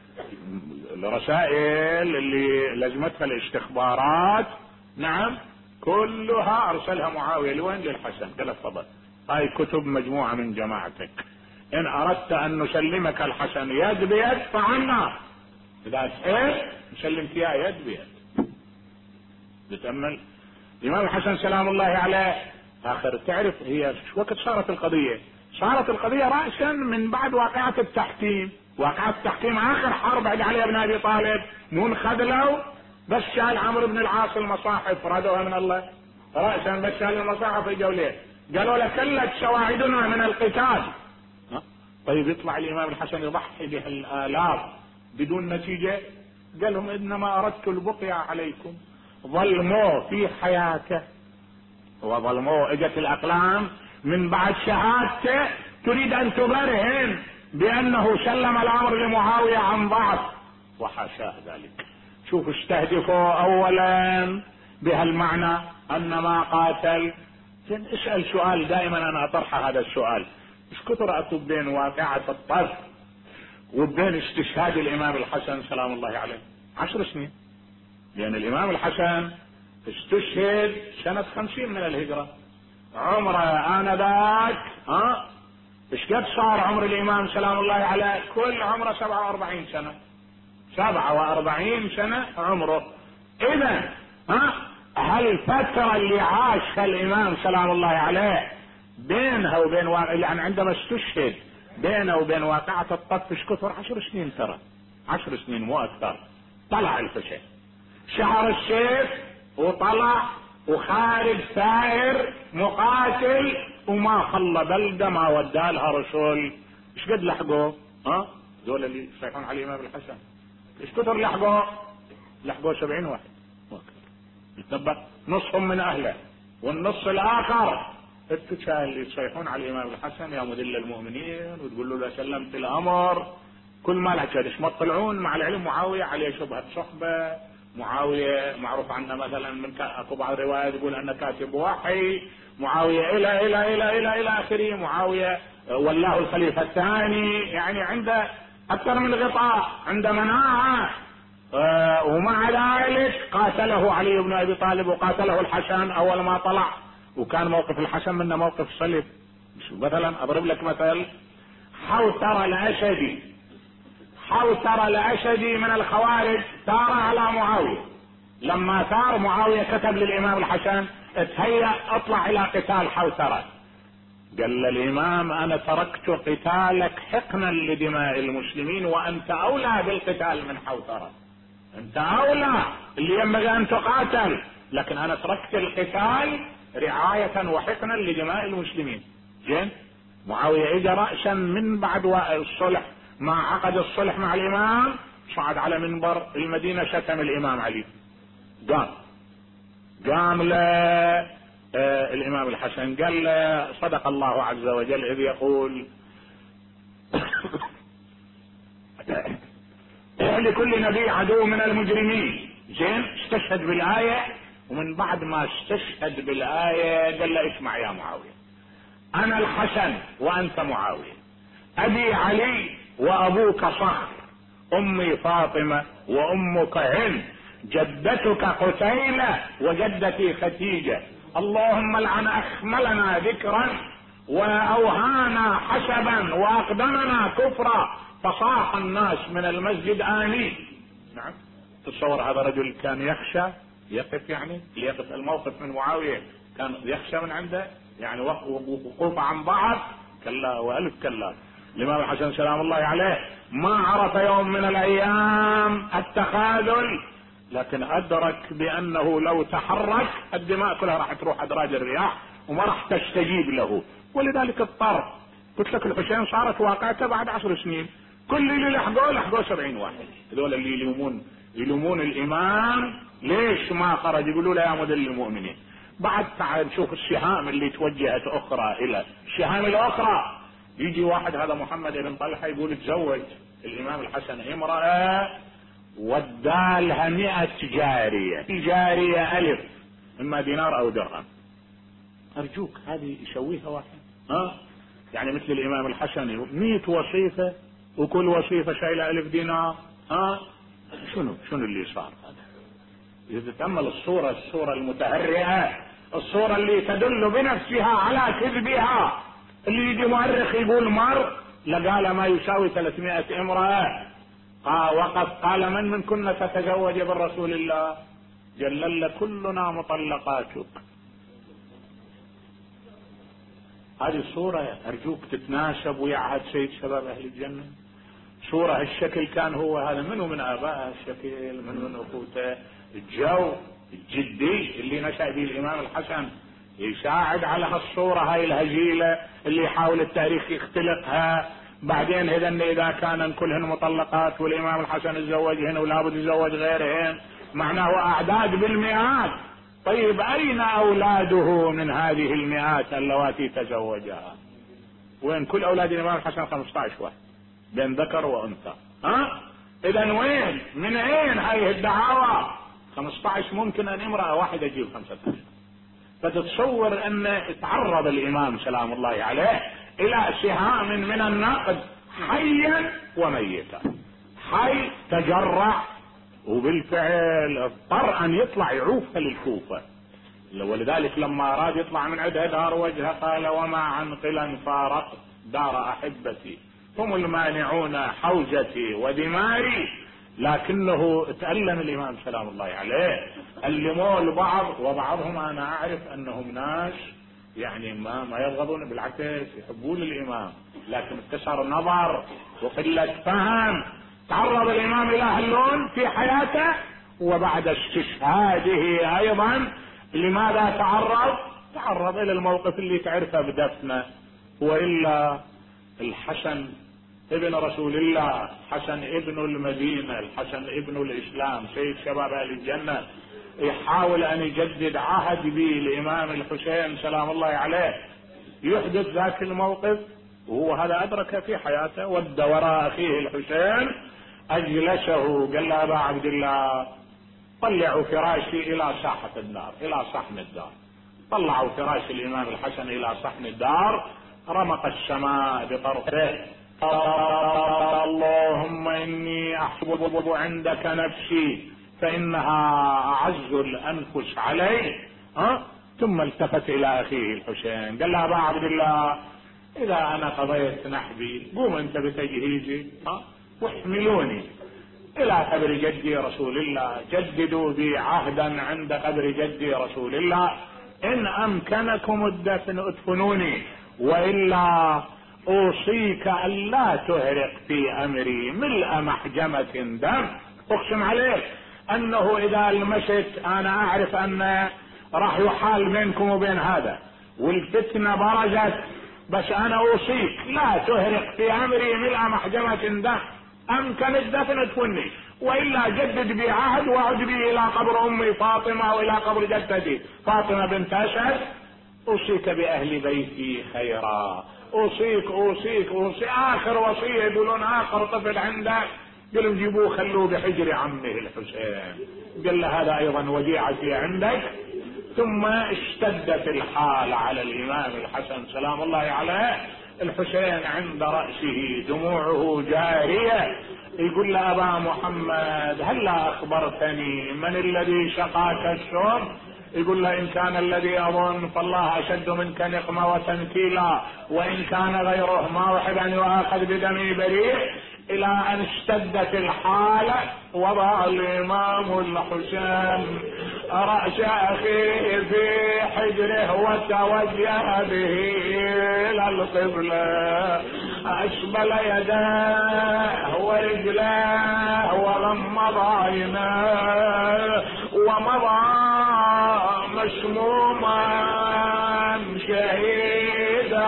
S1: الرسائل اللي لزمتها الاستخبارات، نعم كلها ارسلها معاوية لوين؟ للحسن. قال تفضل هاي كتب مجموعة من جماعتك، ان اردت ان نسلمك الحسن يد بيد فعنا، اذا صحيح نسلمك اياه يد بيد. بتأمل الامام الحسن سلام الله عليه اخر. تعرف هي شو وقت صارت القضية؟ صارت القضية رأسا من بعد واقعة التحكيم. واقعة التحكيم اخر حرب بعد علي بن ابي طالب، مو انخذلوا بس شال عمرو بن العاص المصاحف ردوها من الله رأسا، بس شال المصاحف اجوا ليه؟ قالوا لكلت سواعدنا من القتال. طيب يطلع الامام الحسن يضحي بهالالاف بدون نتيجة؟ قال لهم انما اردت البقية عليكم. ظلموا في حياته وظلموا، اجت الاقلام من بعد شهادته تريد ان تبرهن بانه سلم الامر لمعاوية عن ضعف، وحاشاه ذلك. شوف استهدفوا اولا بهالمعنى ان ما قاتل. اسأل سؤال دائما انا اطرح هذا السؤال، ايش كثر اكتب بين واقعة الطف وبين استشهاد الامام الحسن سلام الله عليه؟ عشر سنين. لان الامام الحسن استشهد سنة خمسين من الهجرة، عمره انذاك ها ايش قد صار عمر الامام سلام الله عليه؟ كل عمره سبعة واربعين سنة، سبعة واربعين سنة عمره. اذا ها هالفترة اللي عاشها الامام سلام الله عليه بينها وبين واقع يعني عندما استشهد بينه وبين واقعة الطف ايش كثر؟ عشر سنين، ترى عشر سنين مو اكثر. طلع الفشل، شهر السيف وطلع وخارج ثائر مقاتل وما خلى بلدة ما ودالها رسول. ايش قد لحقوا؟ ها ذول اللي يصيحون على الامام الحسن ايش كثر لحقوا؟ لحقوا سبعين واحد، يتنبأ نصهم من اهله والنص الاخر التجاه اللي يصيحون على الامام الحسن يا مذل المؤمنين وتقول له لا سلمت الامر. كل ما لك ايش ما تطلعون. مع العلم معاوية عليه شبهة صحبة، معاوية معروف عنه مثلا من اكو بعض الروايات يقول انه كاتب وحي، معاوية الى الى الى الى الى اخره، معاوية ولاه الخليفة الثاني، يعني عنده اكثر من غطاء، عنده مناعة. آه ومع ذلك قاتله علي بن ابي طالب وقاتله الحسن اول ما طلع، وكان موقف الحسن منه موقف صلب. مثلا اضرب لك مثل، حوثر الاشدي، حوثر الاشدي من الخوارج ثار على معاوية. لما ثار معاوية كتب للامام الحسن اتهيأ اطلع الى قتال حوثرة. قال الامام انا تركت قتالك حقنا لدماء المسلمين وانت اولى بالقتال من حوثرة، انت اولى اللي ينبغي ان تقاتل، لكن انا تركت القتال رعاية وحقنا لدماء المسلمين. زين معاوية اجى رأسا من بعد الصلح، مع عقد الصلح مع الامام صعد على منبر المدينة شتم الامام علي. قام قام له آه الامام الحسن قال له صدق الله عز وجل اذ يقول لكل نبي عدو من المجرمين. زين استشهد بالآية، ومن بعد ما استشهد بالآية قال له اسمع يا معاوية، انا الحسن وانت معاوية، ابي علي وابوك صخر، امي فاطمة وامك هند، جدتك قتيلة وجدتي ختيجة، اللهم لعن اخملنا ذكرا واوهانا حسبا واقدمنا كفرا، فصاح الناس من المسجد آمين. نعم تصور هذا رجل كان يخشى يقف، يعني يقف الموقف من معاوية كان يخشى من عنده، يعني وقوف عن بعض، كلا والف كلا. الامام الحسن سلام الله عليه ما عرف يوم من الايام التخاذل، لكن ادرك بانه لو تحرك الدماء كلها راح تروح ادراج الرياح وما راح تستجيب له، ولذلك اضطر. قلت لك الحسين صارت واقعته بعد عشر سنين، كل اللي لحقوه لحقوه سبعين واحد. هذول اللي يلومون يلومون الامام ليش ما خرج، يقولوا له يا مذل المؤمنين. بعد تعال شوف السهام اللي توجهت اخرى الى السهام الاخرى. يجي واحد هذا محمد بن طلحة يقول تزوج الامام الحسن امرأة ودالها مئة جارية، جارية الف اما دينار او درهم. ارجوك هذه يسويها واحد ها، يعني مثل الامام الحسن مئة وصيفة وكل وصيفة شايلة الف دينار ها. شنو شنو اللي صار هذا؟ اذا تتأمل الصورة، الصورة المتهرئة، الصورة اللي تدل بنفسها على كذبها، اللي يجي مؤرخ يقول مر لقال ما يساوي ثلاثمائة امرأة وقد قال من منكن تتزوج بالرسول الله؟ جلل كلنا مطلقاتك. هذه الصورة أرجوك تتناسب ويعهد سيد شباب أهل الجنة. صورة الشكل كان هو هذا، منه من آباء الشكل، من من أخوته، الجو الجدي اللي نشأ به الإمام الحسن يساعد على هالصورة هاي الهزيلة اللي يحاول التاريخ يختلقها. بعدين إذن إذا كان كلهن مطلقات والإمام الحسن يتزوجهن ولابد يتزوج غيرهن، معناه أعداد بالمئات. طيب أين أولاده من هذه المئات اللواتي تزوجها؟ وين كل أولاد الإمام الحسن؟ خمسة عشر واحد بين ذكر وأنثى. ها إذن وين من أين هذه الدعاوى؟ خمسة عشر ممكن أن امرأة واحدة تجيب خمسة عشر. فتتصور أن تعرض الإمام سلام الله عليه إلى سهام من النقد حيا وميتا. حي تجرع وبالفعل اضطر أن يطلع يعوفها للكوفة، ولذلك لما أراد يطلع من عندها دار وجهه قال وما عنقلا فارقت دار أحبتي هم المانعون حوزتي ودماري. لكنه تألم الإمام سلام الله عليه، ألموا البعض، وبعضهم أنا أعرف أنهم ناس يعني ما ما يبغضون، بالعكس يحبون الإمام، لكن كسر نظر وقلة فهم. تعرض الإمام إلى هاللون في حياته وبعد استشهاده أيضا. لماذا تعرض؟ تعرض إلى الموقف اللي تعرفه بدفنه. وإلا الحسن ابن رسول الله، حسن ابن المدينة، الحسن ابن الإسلام، سيد شباب أهل الجنة، يحاول أن يجدد عهد به الإمام الحسين سلام الله عليه، يحدث ذاك الموقف. وهو هذا أدرك في حياته. ود وراء أخيه الحسين أجلسه قال له أبا عبد الله طلعوا فراشي إلى ساحة الدار، إلى صحن الدار. طلعوا فراش الإمام الحسن إلى صحن الدار، رمق السماء بطرفه، اللهم إني أحبب عندك نفسي فإنها أعز الأنفس علي. ها؟ ثم التفت إلى أخيه الحسين قال له أبا عبد الله إذا أنا قضيت نحبي قوم أنت بتجهيزي واحملوني إلى قبر جدي رسول الله، جددوا بي عهدا عند قبر جدي رسول الله، إن أمكنكم الدفن ادفنوني، وإلا أوصيك ألا تهرق في أمري ملء محجمة دم. أقسم عليك أنه إذا لمست أنا أعرف أن راح يحال بينكم وبين هذا والفتنة برزت، بس أنا أوصيك لا تهرق في أمري ملء محجمة دم، أمكن الدفن ادفني، وإلا جدد بي عهد وأعد بي إلى قبر أمي فاطمة وإلى قبر جدتي فاطمة بنت أسد. أوصيك بأهل بيتي خيرا، أوصيك أوصيك أوصي. آخر وصية يقولون آخر طفل عندك، قالوا جيبوه خلوه بحجر عمه الحسين. قال له هذا أيضا وديعتي عندك. ثم اشتدت الحال على الإمام الحسن سلام الله عليه، الحسين عند رأسه دموعه جارية، يقول له أبا محمد هلا أخبرتني من الذي شقاك الشوم؟ يقول له إن كان الذي أظن فالله أشد منك نقمة وتنكيلا، وإن كان غيره ما أحب أن يؤاخذ بدمي بريء. إلى أن اشتدت الحالة وضع الإمام الحسين رأس أخيه في حجره وتوجه به إلى القبلة، أسبل يداه ورجلاه وغمض عيناه ومضى مسموما شهيدا.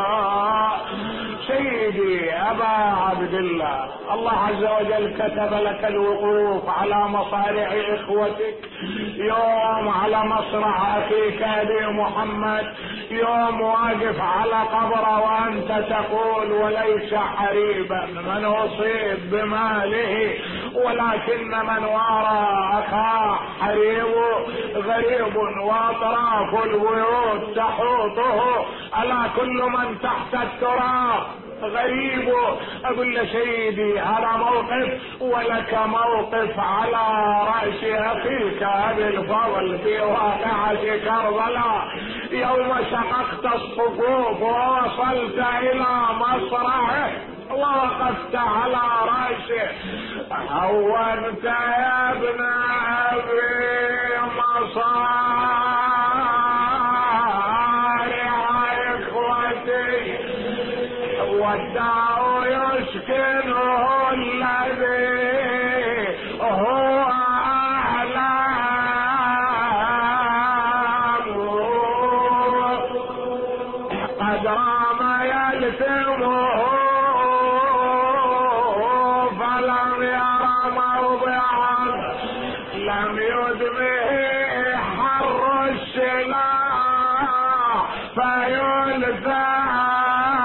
S1: سيدي أبا عبد الله، الله عز وجل كتب لك الوقوف على مصارع إخوتك، يوم على مصرع أخيك أبي محمد، يوم واقف على قبره وأنت تقول وليس حريبا من أصيب بماله ولكن من وراء أخاه حريب غريب وأطراف البيوت تحوطه، ألا كل من تحت التراب غريب. أقول له سيدي هذا موقف، ولك موقف على رأس أخيك أبي الفضل في واقعة كربلاء، يوم شققت الصفوف ووصلت إلى مصرعه والله وقفت على رأسه. هونت يا ابن أبي مصارع إخوتي، والداء يسكنه الذي هو أعلام، قد رام يلتمه فلم ير موضعا لم يدمه حر السلاح فيلزم.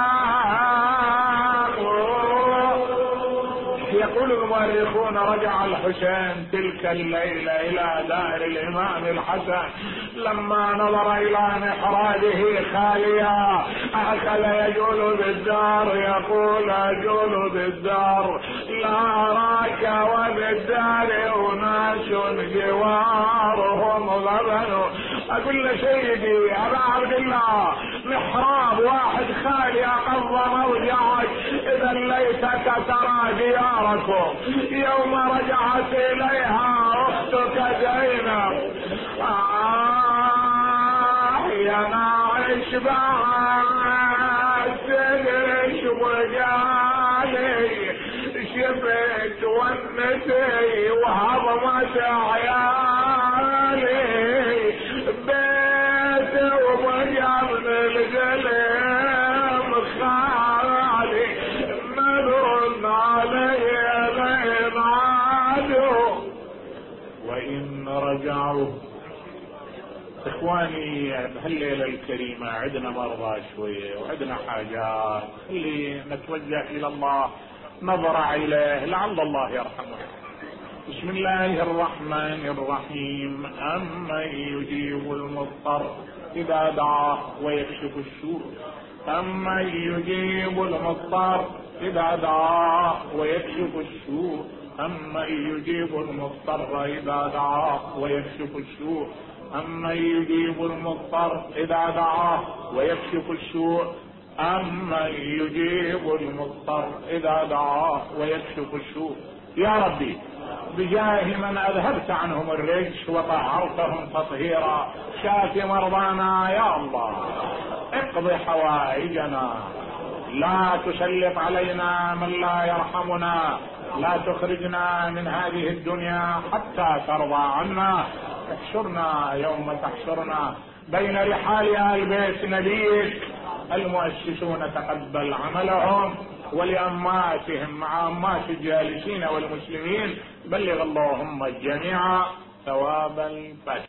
S1: يقول المؤرخون رجع الحسين تلك الليلة إلى دار الإمام الحسن، لما نظر إلى محرابه خاليا أخذ يجول بالدار يقول أجول بالدار لا أراك وبالدار أناس جوارهم غبن. أقول لسيدي أبا عبد الله محراب واحد خالي أقضى مرجعك، إذا ليتك ترى دياركم. يوم رجعت إليها أختك زينب آه يا ناعش بعد تدرش وجالي شفت ونتي وهضمت عيالي بيت ومجمن القلم خالي مدن علي غير عدو. وإن رجعوا اخواني بهالليلة الكريمة عندنا مرضى شوية وعندنا حاجات، اللي نتوجه الى الله نضرع اليه لعل الله يرحمه. بسم الله الرحمن الرحيم. أمن يجيب المضطر إذا دعاه ويكشف السوء، أمن يجيب المضطر إذا دعاه ويكشف السوء، أمن يجيب المضطر إذا دعاه ويكشف السوء، أمن يجيب المضطر إذا دعاه ويكشف السوء، أمن يجيب المضطر إذا دعاه ويكشف السوء. يا ربي بجاه من أذهبت عنهم الرجس وطهرتهم تطهيرا، شاف مرضانا يا الله، اقضي حوائجنا، لا تسلط علينا من لا يرحمنا، لا تخرجنا من هذه الدنيا حتى ترضى عنا. احشرنا يوم تحشرنا بين رحال آل بيت نبيك المؤسسون تقبل عملهم، ولأماتهم مع أمات الجالسين والمسلمين بلغ اللهم الجميع ثواب الفتح.